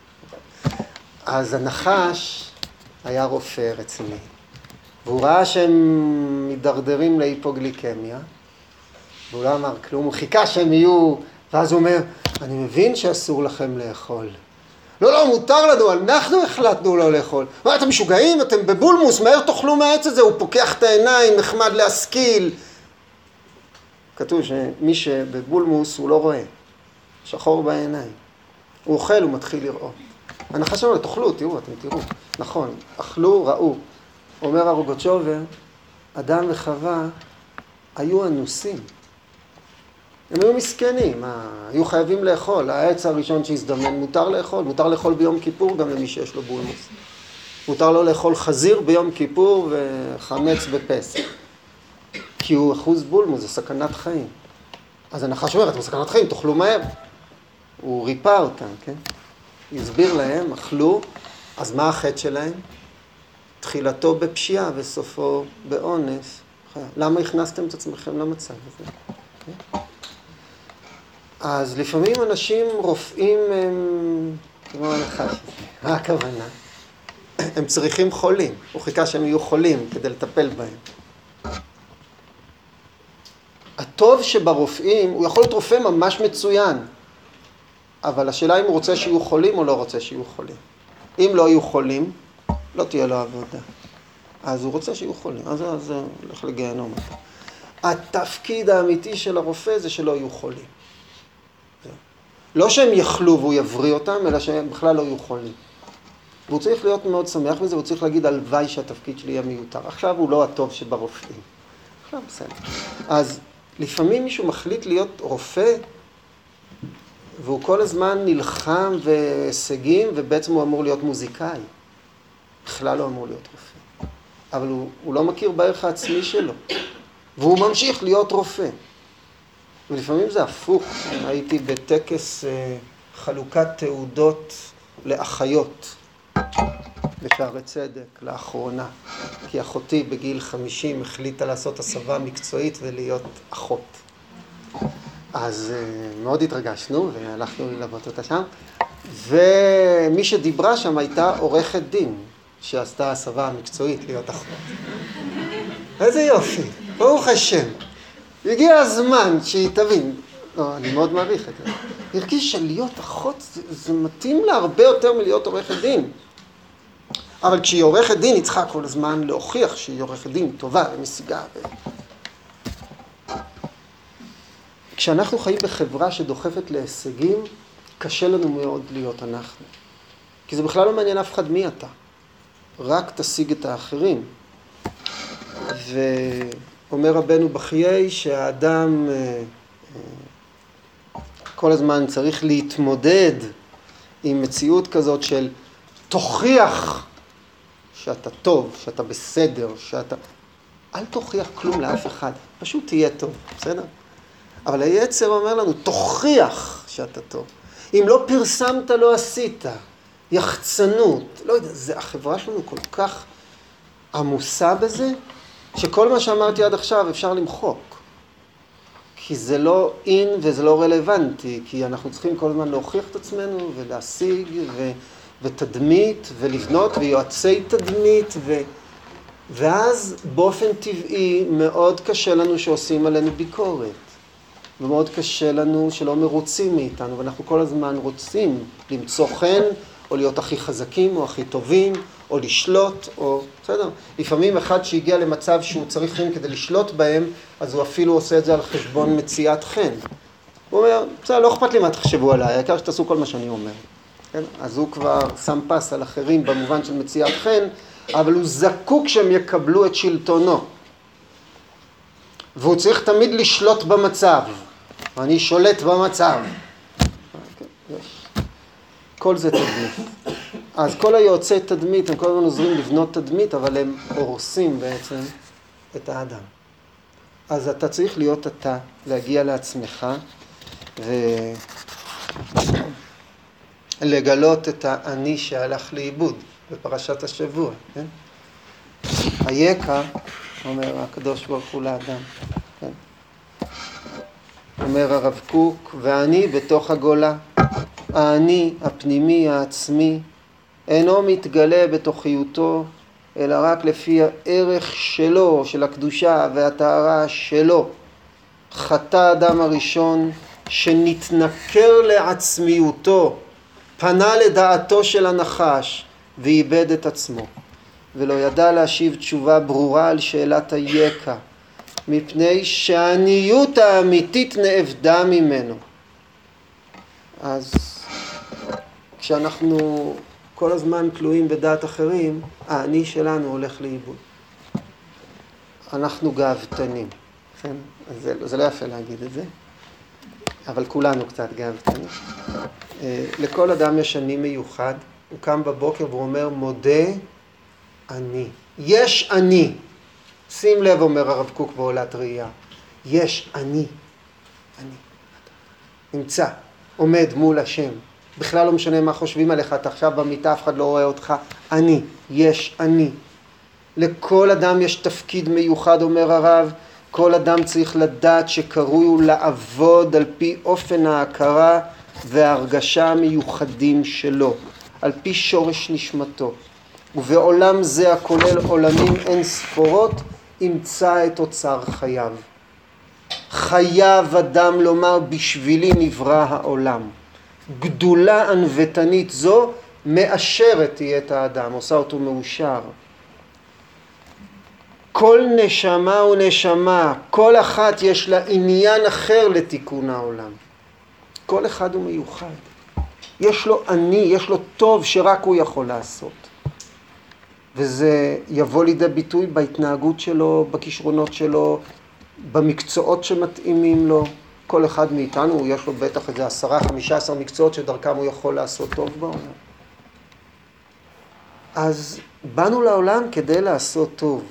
אז הנחש היה רופא רציני. והוא ראה שהם מדרדרים להיפוגליקמיה, והוא לא אמר כלום, הוא חיכה שהם יהיו, ואז הוא אומר, אני מבין שאסור לכם לאכול. לא, מותר לנו, אנחנו החלטנו לא לאכול. מה, אתם משוגעים? אתם בבולמוס, מהר תאכלו מהעץ הזה, הוא פוקח את העיניים, נחמד להשכיל. כתוב שמי שבבולמוס הוא לא רואה, שחור בעיניים. הוא אוכל, הוא מתחיל לראות. הנחש אומר, תאכלו, תראו, אתם תראו. נכון, אכלו, ראו. אומר הרוגוצ'ובר, אדם וחווה היו אנוסים. הם היו מסכנים, היו חייבים לאכול. העץ הראשון שהזדמן, מותר לאכול ביום כיפור גם למי שיש לו בולמוס. מותר לו לאכול חזיר ביום כיפור וחמץ בפסח. כי הוא אחוז בולמוס, זה סכנת חיים. אז הנחש אומר, אתם סכנת חיים, תאכלו מהר. הוא ריפא אותם, כן? הסביר להם, אכלו, אז מה החטא שלהם? תחילתו בפשיעה וסופו באונס. למה הכנסתם את עצמכם למצב הזה? Okay? אז לפעמים אנשים רופאים כמו הנחש, מה הכוונה? הם צריכים חולים, הוא חיכה שהם יהיו חולים כדי לטפל בהם. הטוב שברופאים, הוא יכול להיות רופא ממש מצוין, אבל השאלה אם הוא רוצה שיהיו חולים או לא רוצה שיהיו חולים. אם לא יהיו חולים, לא תהיה לו עבודה. אז הוא רוצה שיהיו חולים, אז זה הולך לגיהנום. התפקיד האמיתי של הרופא זה שלא יהיו חולים. לא שהם יאכלו והוא יבריא אותם, אלא שהם בכלל לא יהיו חולים. והוא צריך להיות מאוד שמח בזה, והוא צריך להגיד הלוואי שהתפקיד שלי יהיה מיותר. עכשיו הוא לא הטוב שברופאים. עכשיו בסדר. אז לפעמים מישהו מחליט להיות רופא, והוא כל הזמן נלחם והישגים, ובעצם הוא אמור להיות מוזיקאי. בכלל לא אמור להיות רופא. אבל הוא לא מכיר בערך העצמי שלו. והוא ממשיך להיות רופא. ולפעמים זה הפוך. הייתי בטקס חלוקת תעודות לאחיות בשערי צדק לאחרונה. כי אחותי בגיל 50 החליטה לעשות הסבה מקצועית ולהיות אחות. אז מאוד התרגשנו והלכנו ללוות אותה שם. ומי שדיברה שם הייתה עורכת דין שעשתה הסבה המקצועית להיות אחות. איזה יופי, ברוך השם. הגיע הזמן שהיא תבין, לא, אני מאוד מעריך את זה. הרגיש שלהיות אחות זה מתאים לה הרבה יותר מלהיות עורכת דין. אבל כשהיא עורכת דין היא צריכה כל הזמן להוכיח שהיא עורכת דין טובה ומשיגה. כשאנחנו חיים בחברה שדוחפת להישגים, קשה לנו מאוד להיות אנחנו. כי זה בכלל לא מעניין אף אחד מי אתה. רק תשיג את האחרים. ואומר רבנו בחיי שהאדם כל הזמן צריך להתמודד עם מציאות כזאת של תוכיח שאתה טוב, שאתה בסדר, שאתה... אל תוכיח כלום לאף אחד, פשוט תהיה טוב, בסדר? אבל היצר אומר לנו, תוכיח שאתה טוב. אם לא פרסמת, לא עשית. יחצנות, לא יודע, החברה שלנו כל כך עמוסה בזה, שכל מה שאמרתי עד עכשיו אפשר למחוק. כי זה לא אין וזה לא רלוונטי, כי אנחנו צריכים כל הזמן להוכיח את עצמנו ולהשיג ותדמית ולבנות ויועצי תדמית ואז באופן טבעי מאוד קשה לנו שעושים עלינו ביקורת. ומאוד קשה לנו שלא מרוצים מאיתנו, ואנחנו כל הזמן רוצים למצוא חן, או להיות הכי חזקים, או הכי טובים, או לשלוט, או... בסדר? לפעמים אחד שהגיע למצב שהוא צריך חן כדי לשלוט בהם, אז הוא אפילו עושה את זה על חשבון מציאת חן. הוא אומר, בסדר, לא אכפת לי מה תחשבו עליי, העיקר שתעשו כל מה שאני אומר. כן? אז הוא כבר שם פס על אחרים במובן של מציאת חן, אבל הוא זקוק שהם יקבלו את שלטונו. והוא צריך תמיד לשלוט במצב. אני שולט במצב. כל זה תדמית. אז כל היועצי תדמית, הם כל הזמן עוזרים לבנות תדמית, אבל הם הורסים בעצם את האדם. אז אתה צריך להיות אתה, להגיע לעצמך, ולגלות את האני שהלך לאיבוד בפרשת השבוע. כן? היקה, אומר הקדוש ברוך הוא לאדם. כן? אומר הרב קוק, ואני בתוך הגולה. האני, הפנימי, העצמי, אינו מתגלה בתוכיותו, אלא רק לפי הערך שלו, של הקדושה והטהרה שלו. חטא האדם הראשון שנתנכר לעצמיותו, פנה לדעתו של הנחש ואיבד את עצמו, ולא ידע להשיב תשובה ברורה על שאלת היקה, מפני שהעניות האמיתית נאבדה ממנו. אז כשאנחנו כל הזמן תלויים בדעת אחרים, האני שלנו הולך לאיבוד. אנחנו גאוותנים. כן? זה לא יפה להגיד את זה, אבל כולנו קצת גאוותנים. לכל אדם יש אני מיוחד. הוא קם בבוקר והוא אומר, מודה אני. יש אני. שים לב, אומר הרב קוק בעולת ראייה. יש אני. אני. נמצא. עומד מול השם. בכלל לא משנה מה חושבים עליך, אתה עכשיו במיטה, אף אחד לא רואה אותך. אני, יש אני. לכל אדם יש תפקיד מיוחד, אומר הרב. כל אדם צריך לדעת שקרוי הוא לעבוד על פי אופן ההכרה וההרגשה המיוחדים שלו, על פי שורש נשמתו. ובעולם זה הכולל עולמים אין ספורות, ימצא את אוצר חייו. חייב אדם לומר בשבילי נברא העולם. גדולה ענוותנית זו מאשרת תהיה את האדם, עושה אותו מאושר. כל נשמה ונשמה, כל אחת יש לה עניין אחר לתיקון העולם. כל אחד הוא מיוחד. יש לו אני, יש לו טוב שרק הוא יכול לעשות. וזה יבוא לידי ביטוי בהתנהגות שלו, בכישרונות שלו, במקצועות שמתאימים לו. כל אחד מאיתנו, יש לו בטח איזה 10-15 מקצועות שדרכם הוא יכול לעשות טוב בעולם. אז באנו לעולם כדי לעשות טוב.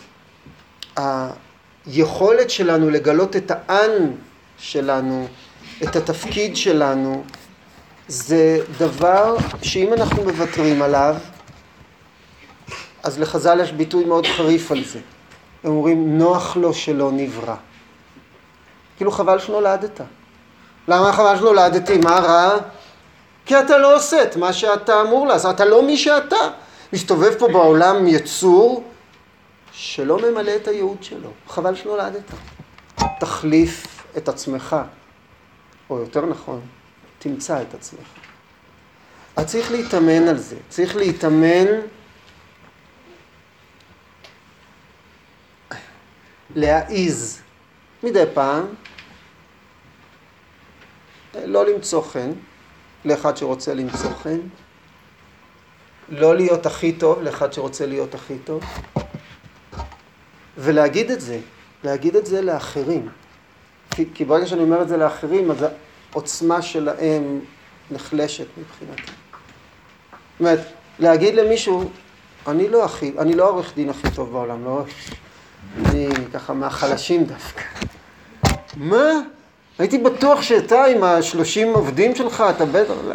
היכולת שלנו לגלות את האן שלנו, את התפקיד שלנו, זה דבר שאם אנחנו מוותרים עליו, אז לחז"ל יש ביטוי מאוד חריף על זה. הם אומרים, נוח לו שלא נברא. כאילו חבל שנולדת. למה חבל שנולדתי? מה רע? כי אתה לא עושה את מה שאתה אמור לעשות. אתה לא מי שאתה. מסתובב פה בעולם יצור שלא ממלא את הייעוד שלו. חבל שנולדת. תחליף את עצמך. או יותר נכון, תמצא את עצמך. אז צריך להתאמן על זה. צריך להתאמן להעיז מדי פעם, לא למצוא חן, לאחד שרוצה למצוא חן, לא להיות הכי טוב, לאחד שרוצה להיות הכי טוב, ולהגיד את זה, להגיד את זה לאחרים. כי ברגע שאני אומר את זה לאחרים, אז העוצמה שלהם נחלשת מבחינתי. זאת אומרת, להגיד למישהו, אני לא עורך דין הכי טוב בעולם, לא, אני ככה מהחלשים דווקא. מה? הייתי בטוח שאתה עם 30 עובדים שלך, אתה בטח, לא,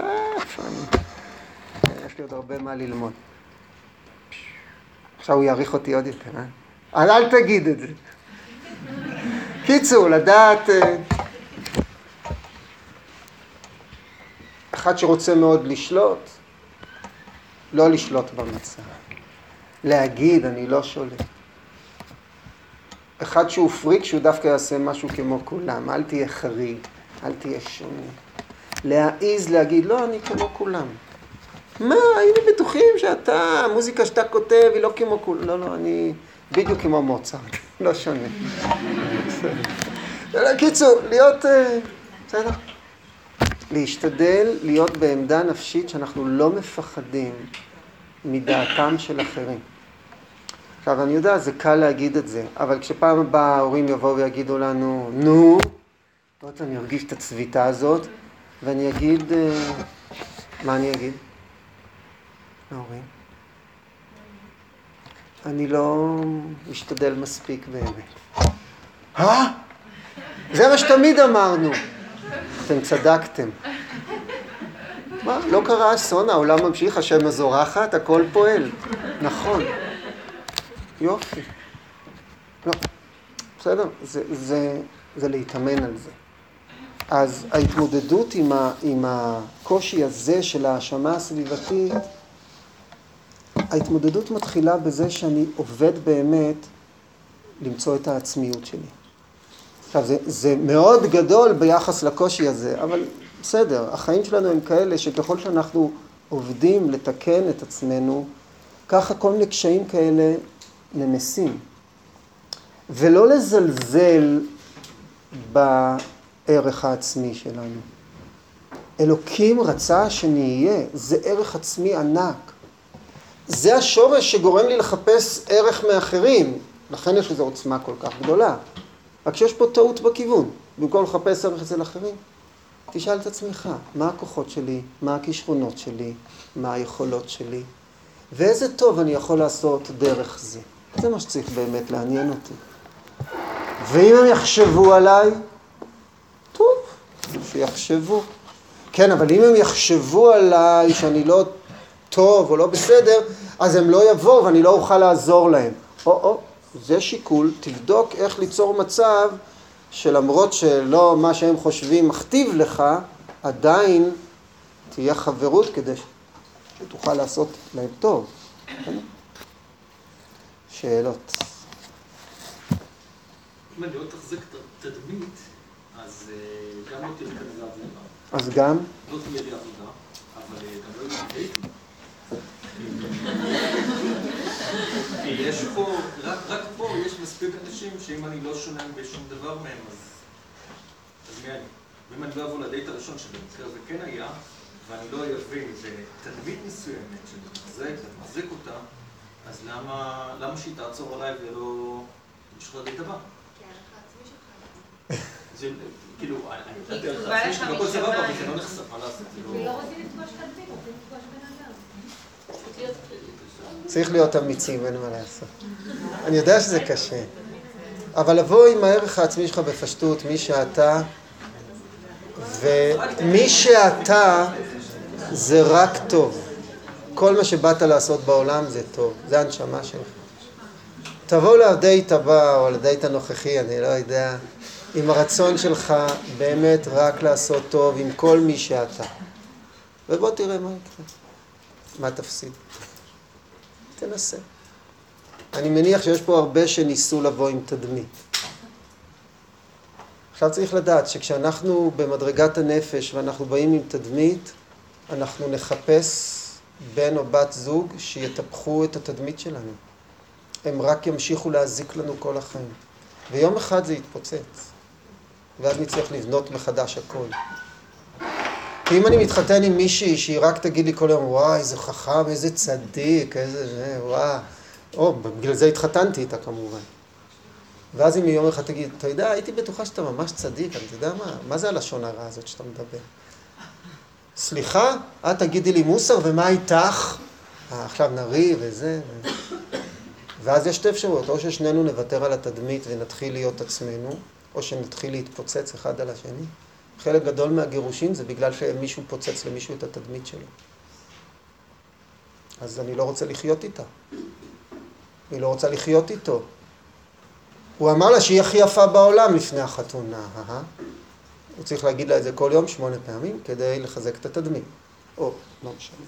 יש לי עוד הרבה מה ללמוד. עכשיו הוא יעריך אותי עוד יותר, אז אל תגיד את זה. קיצור, לדעת... אחד שרוצה מאוד לשלוט, לא לשלוט במצב. להגיד, אני לא שולט. אחד שהוא פריק, שהוא דווקא יעשה משהו כמו כולם. אל תהיה חריג, אל תהיה שונה. להעיז להגיד, לא, אני כמו כולם. מה, היינו בטוחים שאתה, המוזיקה שאתה כותב היא לא כמו כולם. לא, לא, אני בדיוק כמו מוצרט, לא שונה. קיצור, להיות... בסדר? להשתדל להיות בעמדה נפשית שאנחנו לא מפחדים מדעתם של אחרים. עכשיו, אני יודע, זה קל להגיד את זה, אבל כשפעם הבאה ההורים יבואו ויגידו לנו, נו, עוד אני ארגיש את הצביטה הזאת, ואני אגיד, מה אני אגיד? ההורים? אני לא משתדל מספיק באמת. זה מה שתמיד אמרנו. אתם צדקתם. מה? לא קרה אסון, העולם ממשיך, השם הזורחת, הכל פועל. נכון. יופי. לא. בסדר? זה להתאמן על זה. אז ההתמודדות עם הקושי הזה של ההאשמה הסביבתית, ההתמודדות מתחילה בזה שאני עובד באמת למצוא את העצמיות שלי. עכשיו, זה מאוד גדול ביחס לקושי הזה, אבל בסדר, החיים שלנו הם כאלה שככל שאנחנו עובדים לתקן את עצמנו, ככה כל מיני קשיים כאלה נמסים. ולא לזלזל בערך העצמי שלנו. אלוקים רצה שנהיה, זה ערך עצמי ענק. זה השורש שגורם לי לחפש ערך מאחרים, לכן יש לזה עוצמה כל כך גדולה. רק שיש פה טעות בכיוון, במקום לחפש ערך אצל אחרים, תשאל את עצמך, מה הכוחות שלי, מה הכישרונות שלי, מה היכולות שלי, ואיזה טוב אני יכול לעשות דרך זה. זה מה שצריך באמת לעניין אותי. ואם הם יחשבו עליי, טוב, שיחשבו. כן, אבל אם הם יחשבו עליי שאני לא טוב או לא בסדר, אז הם לא יבואו ואני לא אוכל לעזור להם. זה שיקול, תבדוק איך ליצור מצב שלמרות שלא מה שהם חושבים מכתיב לך, עדיין תהיה חברות כדי שתוכל לעשות להם טוב. שאלות. אם אני לא תחזק תדמית, אז גם לא תהיה כנראה עבודה. אז גם? לא תהיה לי עבודה, אבל גם לא יהיה דייטים. כי יש פה, רק פה יש מספיק אנשים שאם אני לא שונה בשום דבר מהם, אז מי אני? ואם אני לא אבוא לדייט הראשון שבמקרה הזה כן היה, ואני לא אבין בתדמית מסוימת שתחזק אותה, אז למה שהיא תעצור עליי ולא תמשיך לדייט הבא? כי הערך העצמי שלך. זה כאילו, אני יודעת הערך העצמי שלי, הכל סבבה, אבל זה לא נחשף, מה לעשות? ולא רוצים לפגוש תדמית, רוצים לפגוש בן אדם. צריך להיות אמיצים, אין מה לעשות. אני יודע שזה קשה. אבל לבוא עם הערך העצמי שלך בפשטות, מי שאתה, ומי שאתה זה רק טוב. כל מה שבאת לעשות בעולם זה טוב, זה הנשמה שלך. תבוא לדייט הבא או לדייט הנוכחי, אני לא יודע, עם הרצון שלך באמת רק לעשות טוב עם כל מי שאתה. ובוא תראה מה יקרה. מה תפסיד? תנסה. אני מניח שיש פה הרבה שניסו לבוא עם תדמית. עכשיו צריך לדעת שכשאנחנו במדרגת הנפש ואנחנו באים עם תדמית, אנחנו נחפש בן או בת זוג שיטפחו את התדמית שלנו. הם רק ימשיכו להזיק לנו כל החיים. ויום אחד זה יתפוצץ. ואז נצטרך לבנות מחדש הכל. כי אם אני מתחתן עם מישהי שהיא רק תגיד לי כל יום, וואי, איזה חכם, איזה צדיק, איזה זה, וואי. בגלל זה התחתנתי איתה כמובן. ואז אם יום אחד תגיד, אתה יודע, הייתי בטוחה שאתה ממש צדיק, אתה יודע מה זה הלשון הרע הזאת שאתה מדבר? סליחה, את תגידי לי מוסר, ומה איתך? עכשיו נריב וזה. ואז יש שתי אפשרויות, או ששנינו נוותר על התדמית ונתחיל להיות עצמנו, או שנתחיל להתפוצץ אחד על השני. חלק גדול מהגירושים זה בגלל שמישהו פוצץ למישהו את התדמית שלו. אז אני לא רוצה לחיות איתה. היא לא רוצה לחיות איתו. הוא אמר לה שהיא הכי יפה בעולם לפני החתונה. הוא צריך להגיד לה את זה כל יום 8 פעמים כדי לחזק את התדמית. או, לא משנה.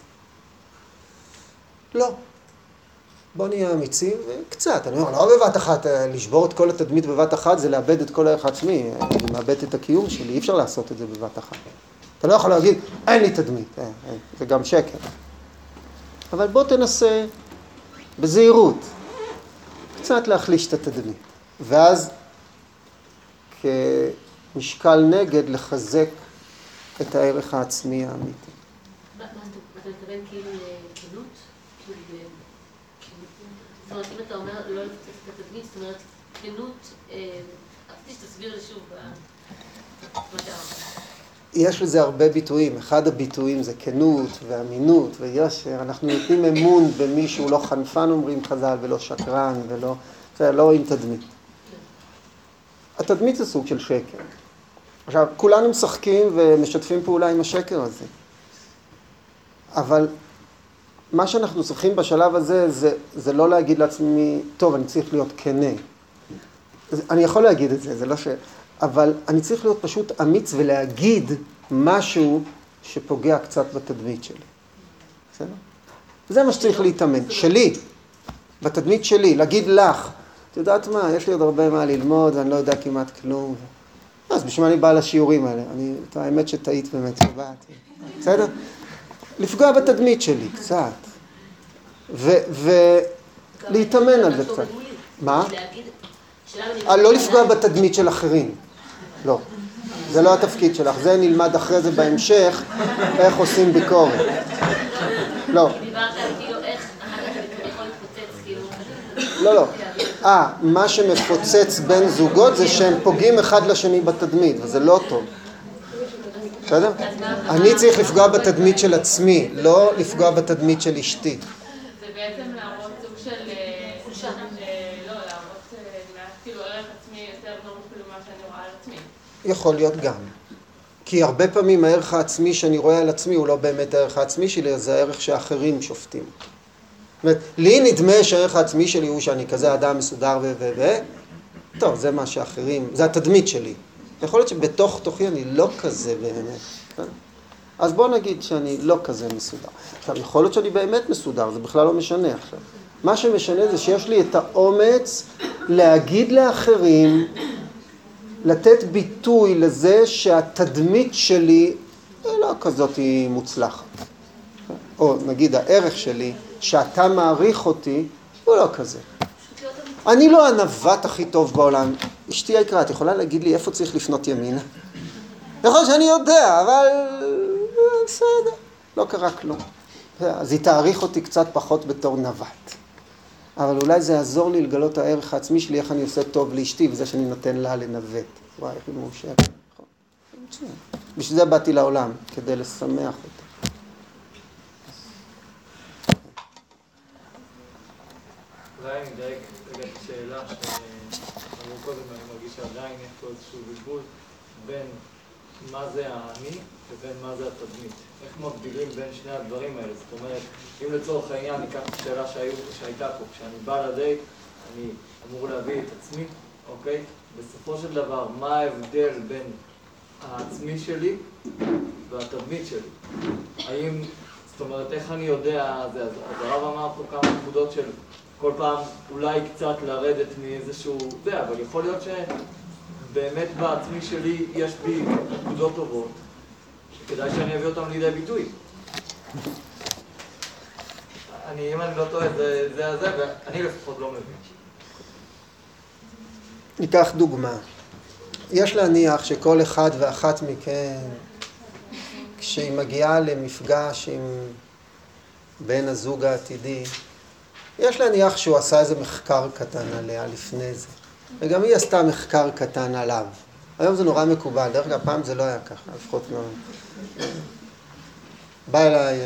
לא. בוא נהיה אמיצים וקצת. אני אומר, לא בבת אחת, לשבור את כל התדמית בבת אחת זה לאבד את כל הערך העצמי. אני מאבד את הקיום שלי, אי אפשר לעשות את זה בבת אחת. אתה לא יכול להגיד, אין לי תדמית. זה גם שקר. אבל בוא תנסה בזהירות. קצת להחליש את התדמית. ואז כמשקל נגד לחזק את הערך העצמי האמיתי. אתה מתכוון כאילו כנות? זאת אומרת, אם אתה אומר לא לפצץ את התדמית, זאת אומרת, כנות, רציתי שתסביר לי שוב מה שאמרת. יש לזה הרבה ביטויים. אחד הביטויים זה כנות ואמינות ויושר. אנחנו נותנים אמון במישהו לא חנפן, אומרים חז"ל, ולא שקרן, לא רואים תדמית. התדמית זה סוג של שקר. עכשיו, כולנו משחקים ומשתפים פעולה עם השקר הזה. אבל מה שאנחנו צריכים בשלב הזה, זה לא להגיד לעצמי, טוב, אני צריך להיות כנה. אני יכול להגיד את זה, זה לא ש... אבל אני צריך להיות פשוט אמיץ ולהגיד משהו שפוגע קצת בתדמית שלי. בסדר? זה מה שצריך להתאמן. שלי, בתדמית שלי, להגיד לך, את יודעת מה, יש לי עוד הרבה מה ללמוד, ואני לא יודע כמעט כלום. אז בשביל מה אני בא לשיעורים האלה? האמת שטעית באמת, שבאתי. בסדר? לפגוע בתדמית שלי, קצת. ולהתאמן על זה קצת. מה? לא לפגוע בתדמית של אחרים. לא. זה לא התפקיד שלך. זה נלמד אחרי זה בהמשך, איך עושים ביקורת. לא. דיברת על כאילו איך אתה יכול להתפוצץ, כאילו... לא. מה שמפוצץ בין זוגות זה שהם פוגעים אחד לשני בתדמית, וזה לא טוב. בסדר? אני צריך לפגוע בתדמית של עצמי, לא לפגוע בתדמית של אשתי. זה בעצם להראות סוג של... לא, להראות כאילו ערך עצמי יותר נמוך ממה שאני רואה על עצמי. יכול להיות גם. כי הרבה פעמים הערך העצמי שאני רואה על עצמי הוא לא באמת הערך העצמי שלי, זה הערך שאחרים שופטים. זאת אומרת, לי נדמה שהערך העצמי שלי הוא שאני כזה אדם מסודר טוב, זה מה שאחרים, זה התדמית שלי. יכול להיות שבתוך תוכי אני לא כזה באמת. אז בוא נגיד שאני לא כזה מסודר. עכשיו, יכול להיות שאני באמת מסודר, זה בכלל לא משנה עכשיו. מה שמשנה זה שיש לי את האומץ להגיד לאחרים, לתת ביטוי לזה שהתדמית שלי לא כזאת היא מוצלחת. או נגיד הערך שלי, שאתה מעריך אותי, הוא לא כזה. אני לא הנווט הכי טוב בעולם. אשתי היקרה, את יכולה להגיד לי איפה צריך לפנות ימינה? יכול שאני יודע, אבל בסדר, לא קרה כלום. אז היא תעריך אותי קצת פחות בתור נווט. אבל אולי זה יעזור לי לגלות הערך העצמי שלי, איך אני עושה טוב לאשתי, וזה שאני נותן לה לנווט. וואי, איך היא מאושרת. בשביל זה באתי לעולם, כדי לשמח אותה. אולי אני דייק רגע את השאלה שאמרו קודם, אני מרגיש שעדיין יש פה איזשהו בלבול בין מה זה האני לבין מה זה התדמית. איך מבדילים בין שני הדברים האלה? זאת אומרת, אם לצורך העניין ניקח את השאלה שהייתה פה, כשאני בא לדייט, אני אמור להביא את עצמי, אוקיי? בסופו של דבר, מה ההבדל בין העצמי שלי והתדמית שלי? האם, זאת אומרת, איך אני יודע זה? אז הרב אמר פה כמה נקודות של כל פעם אולי קצת לרדת מאיזשהו זה, אבל יכול להיות שבאמת בעצמי שלי יש בי נקודות טובות, שכדאי שאני אביא אותם לידי ביטוי. אם אני לא טועה, זה, ואני לפחות לא מבין. ניקח דוגמה. יש להניח שכל אחד ואחת מכן, כשהיא מגיעה למפגש עם בן הזוג העתידי, יש להניח שהוא עשה איזה מחקר קטן עליה לפני זה. וגם היא עשתה מחקר קטן עליו. היום זה נורא מקובל, דרך אגב, פעם זה לא היה ככה, לפחות לא. בא אליי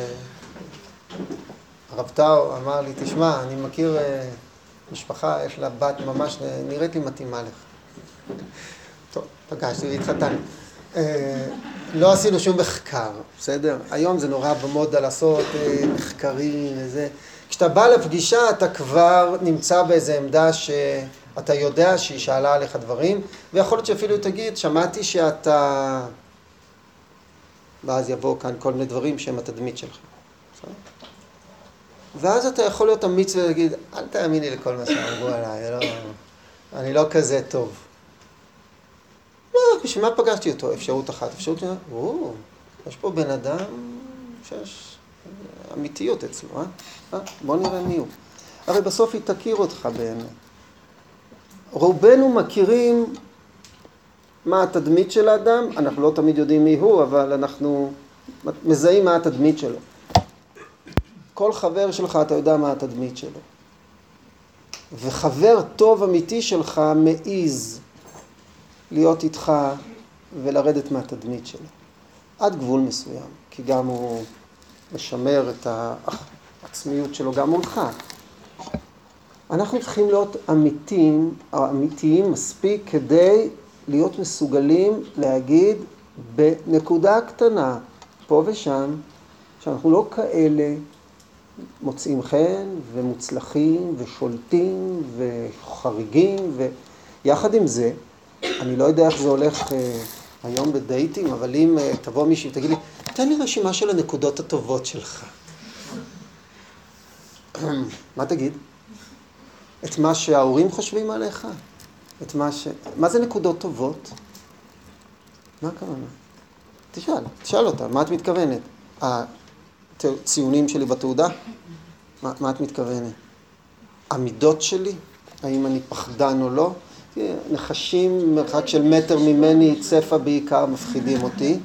הרב טאו, אמר לי, תשמע, אני מכיר משפחה, יש לה בת ממש, נראית לי מתאימה לך. טוב, פגשתי והתחתן. לא עשינו שום מחקר, בסדר? היום זה נורא במודה לעשות מחקרים וזה. כשאתה בא לפגישה, אתה כבר נמצא באיזו עמדה אתה יודע שהיא שאלה עליך דברים, ויכול להיות שאפילו תגיד, שמעתי שאתה... ואז יבואו כאן כל מיני דברים שהם התדמית שלך. ואז אתה יכול להיות אמיץ ולהגיד, אל תאמיני לכל מה שאמרו עליי, אני לא כזה טוב. לא, בשביל מה פגשתי אותו? אפשרות אחת. אפשרות שנייה, יש פה בן אדם שיש אמיתיות אצלו, בוא נראה מי הוא. הרי בסוף היא תכיר אותך באמת. רובנו מכירים מה התדמית של האדם, אנחנו לא תמיד יודעים מי הוא, אבל אנחנו מזהים מה התדמית שלו. כל חבר שלך אתה יודע מה התדמית שלו. וחבר טוב אמיתי שלך מעיז להיות איתך ולרדת מהתדמית שלו. עד גבול מסוים, כי גם הוא משמר את העצמיות שלו גם מולך. אנחנו צריכים להיות אמיתיים מספיק כדי להיות מסוגלים להגיד בנקודה קטנה, פה ושם, שאנחנו לא כאלה מוצאים חן ומוצלחים ושולטים וחריגים, ויחד עם זה, אני לא יודע איך זה הולך היום בדייטים, אבל אם תבוא מישהי ותגיד לי, תן לי רשימה של הנקודות הטובות שלך. מה תגיד? את מה שההורים חושבים עליך? מה זה נקודות טובות? מה הכוונה? תשאל אותה, מה את מתכוונת? הציונים שלי בתעודה? מה את מתכוונת? המידות שלי? האם אני פחדן או לא? נחשים מרחק של מטר ממני, צפה בעיקר מפחידים אותי.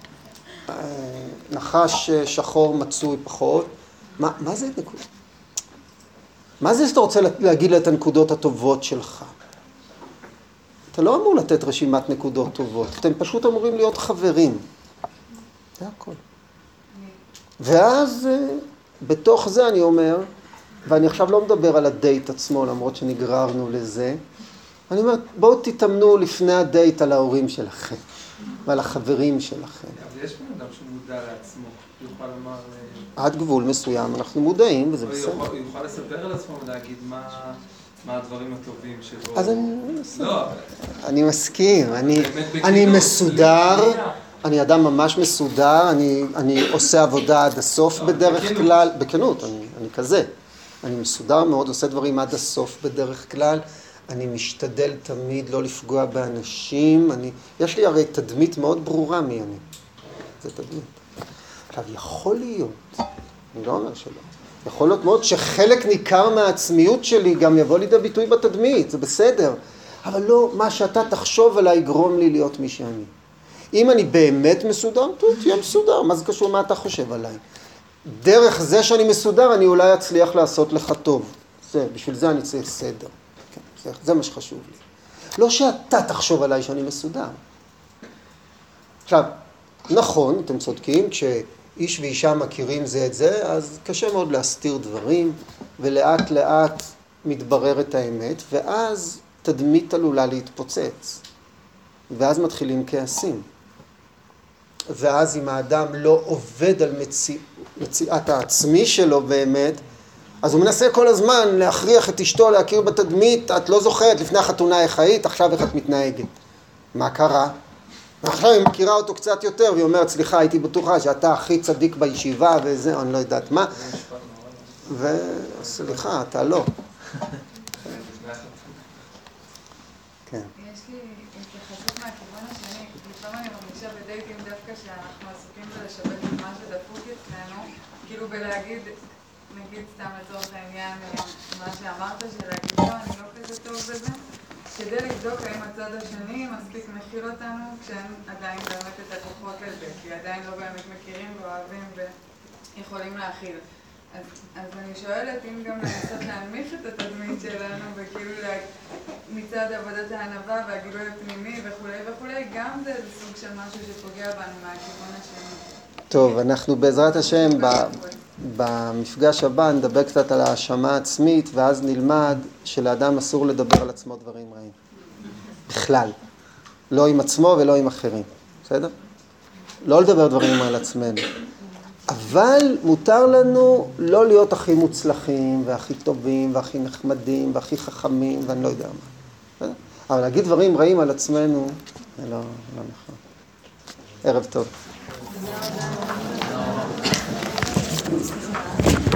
נחש שחור מצוי פחות. מה זה נקודות? מה זה שאתה רוצה להגיד לה את הנקודות הטובות שלך? אתה לא אמור לתת רשימת נקודות טובות, אתם פשוט אמורים להיות חברים. זה הכל. ואז בתוך זה אני אומר, ואני עכשיו לא מדבר על הדייט עצמו, למרות שנגררנו לזה, אני אומר, בואו תתאמנו לפני הדייט על ההורים שלכם, ועל החברים שלכם. אבל יש בן אדם שמודע לעצמו, יוכל לומר... עד גבול מסוים, אנחנו מודעים, וזה בסדר. הוא יוכל לספר על עצמו ולהגיד מה הדברים הטובים שבו... אז לא. אני מסכים, אני מסודר, אני אדם ממש מסודר, אני עושה עבודה עד הסוף בדרך כלל, בכנות, אני כזה. אני מסודר מאוד, עושה דברים עד הסוף בדרך כלל, אני משתדל תמיד לא לפגוע באנשים, יש לי הרי תדמית מאוד ברורה מי אני. זה תדמית. עכשיו, יכול להיות, אני לא אומר שלא, יכול להיות מאוד שחלק ניכר מהעצמיות שלי גם יבוא לידי ביטוי בתדמית, זה בסדר, אבל לא מה שאתה תחשוב עליי יגרום לי להיות מי שאני. אם אני באמת מסודר, תהיה מסודר, מה זה קשור מה אתה חושב עליי? דרך זה שאני מסודר, אני אולי אצליח לעשות לך טוב. בשביל זה אני צריך סדר. כן, זה מה שחשוב לי. לא שאתה תחשוב עליי שאני מסודר. עכשיו, נכון, אתם צודקים, כשאיש ואישה מכירים זה את זה, אז קשה מאוד להסתיר דברים, ולאט לאט מתברר את האמת, ואז תדמית עלולה להתפוצץ. ואז מתחילים כעסים. ואז אם האדם לא עובד על מציאת העצמי שלו באמת, אז הוא מנסה כל הזמן להכריח את אשתו להכיר בתדמית, את לא זוכרת לפני החתונה איך היית, עכשיו איך את מתנהגת. מה קרה? עכשיו היא מכירה אותו קצת יותר, והיא אומרת, סליחה, הייתי בטוחה שאתה הכי צדיק בישיבה וזה, אני לא יודעת מה. וסליחה, אתה לא. כן. יש לי התייחסות מהכיוון השני, לפעמים אני מרגישה בדייטים דווקא שאנחנו עסוקים בלשבת את מה שדפוק אצלנו, כאילו בלהגיד, נגיד סתם לצורך העניין, מה שאמרת, שלהגיד לא, אני לא כזה טוב בזה, כדי לבדוק האם הצד השני מספיק מכיל אותנו כשאין עדיין באמת את הכוחות לזה, כי עדיין לא באמת מכירים ואוהבים ויכולים להכיל. אז אני שואלת אם גם לנסות להנמיך את התדמית שלנו וכאילו מצד עבודת הענווה והגילוי הפנימי וכולי, גם זה סוג של משהו שפוגע בנו מהכיוון השני. טוב, אנחנו בעזרת השם במפגש הבא נדבר קצת על האשמה העצמית, ואז נלמד שלאדם אסור לדבר על עצמו דברים רעים. בכלל. לא עם עצמו ולא עם אחרים. בסדר? לא לדבר דברים על עצמנו. אבל מותר לנו לא להיות הכי מוצלחים והכי טובים והכי נחמדים והכי חכמים ואני לא יודע מה. אבל להגיד דברים רעים על עצמנו, זה לא נכון. ערב טוב.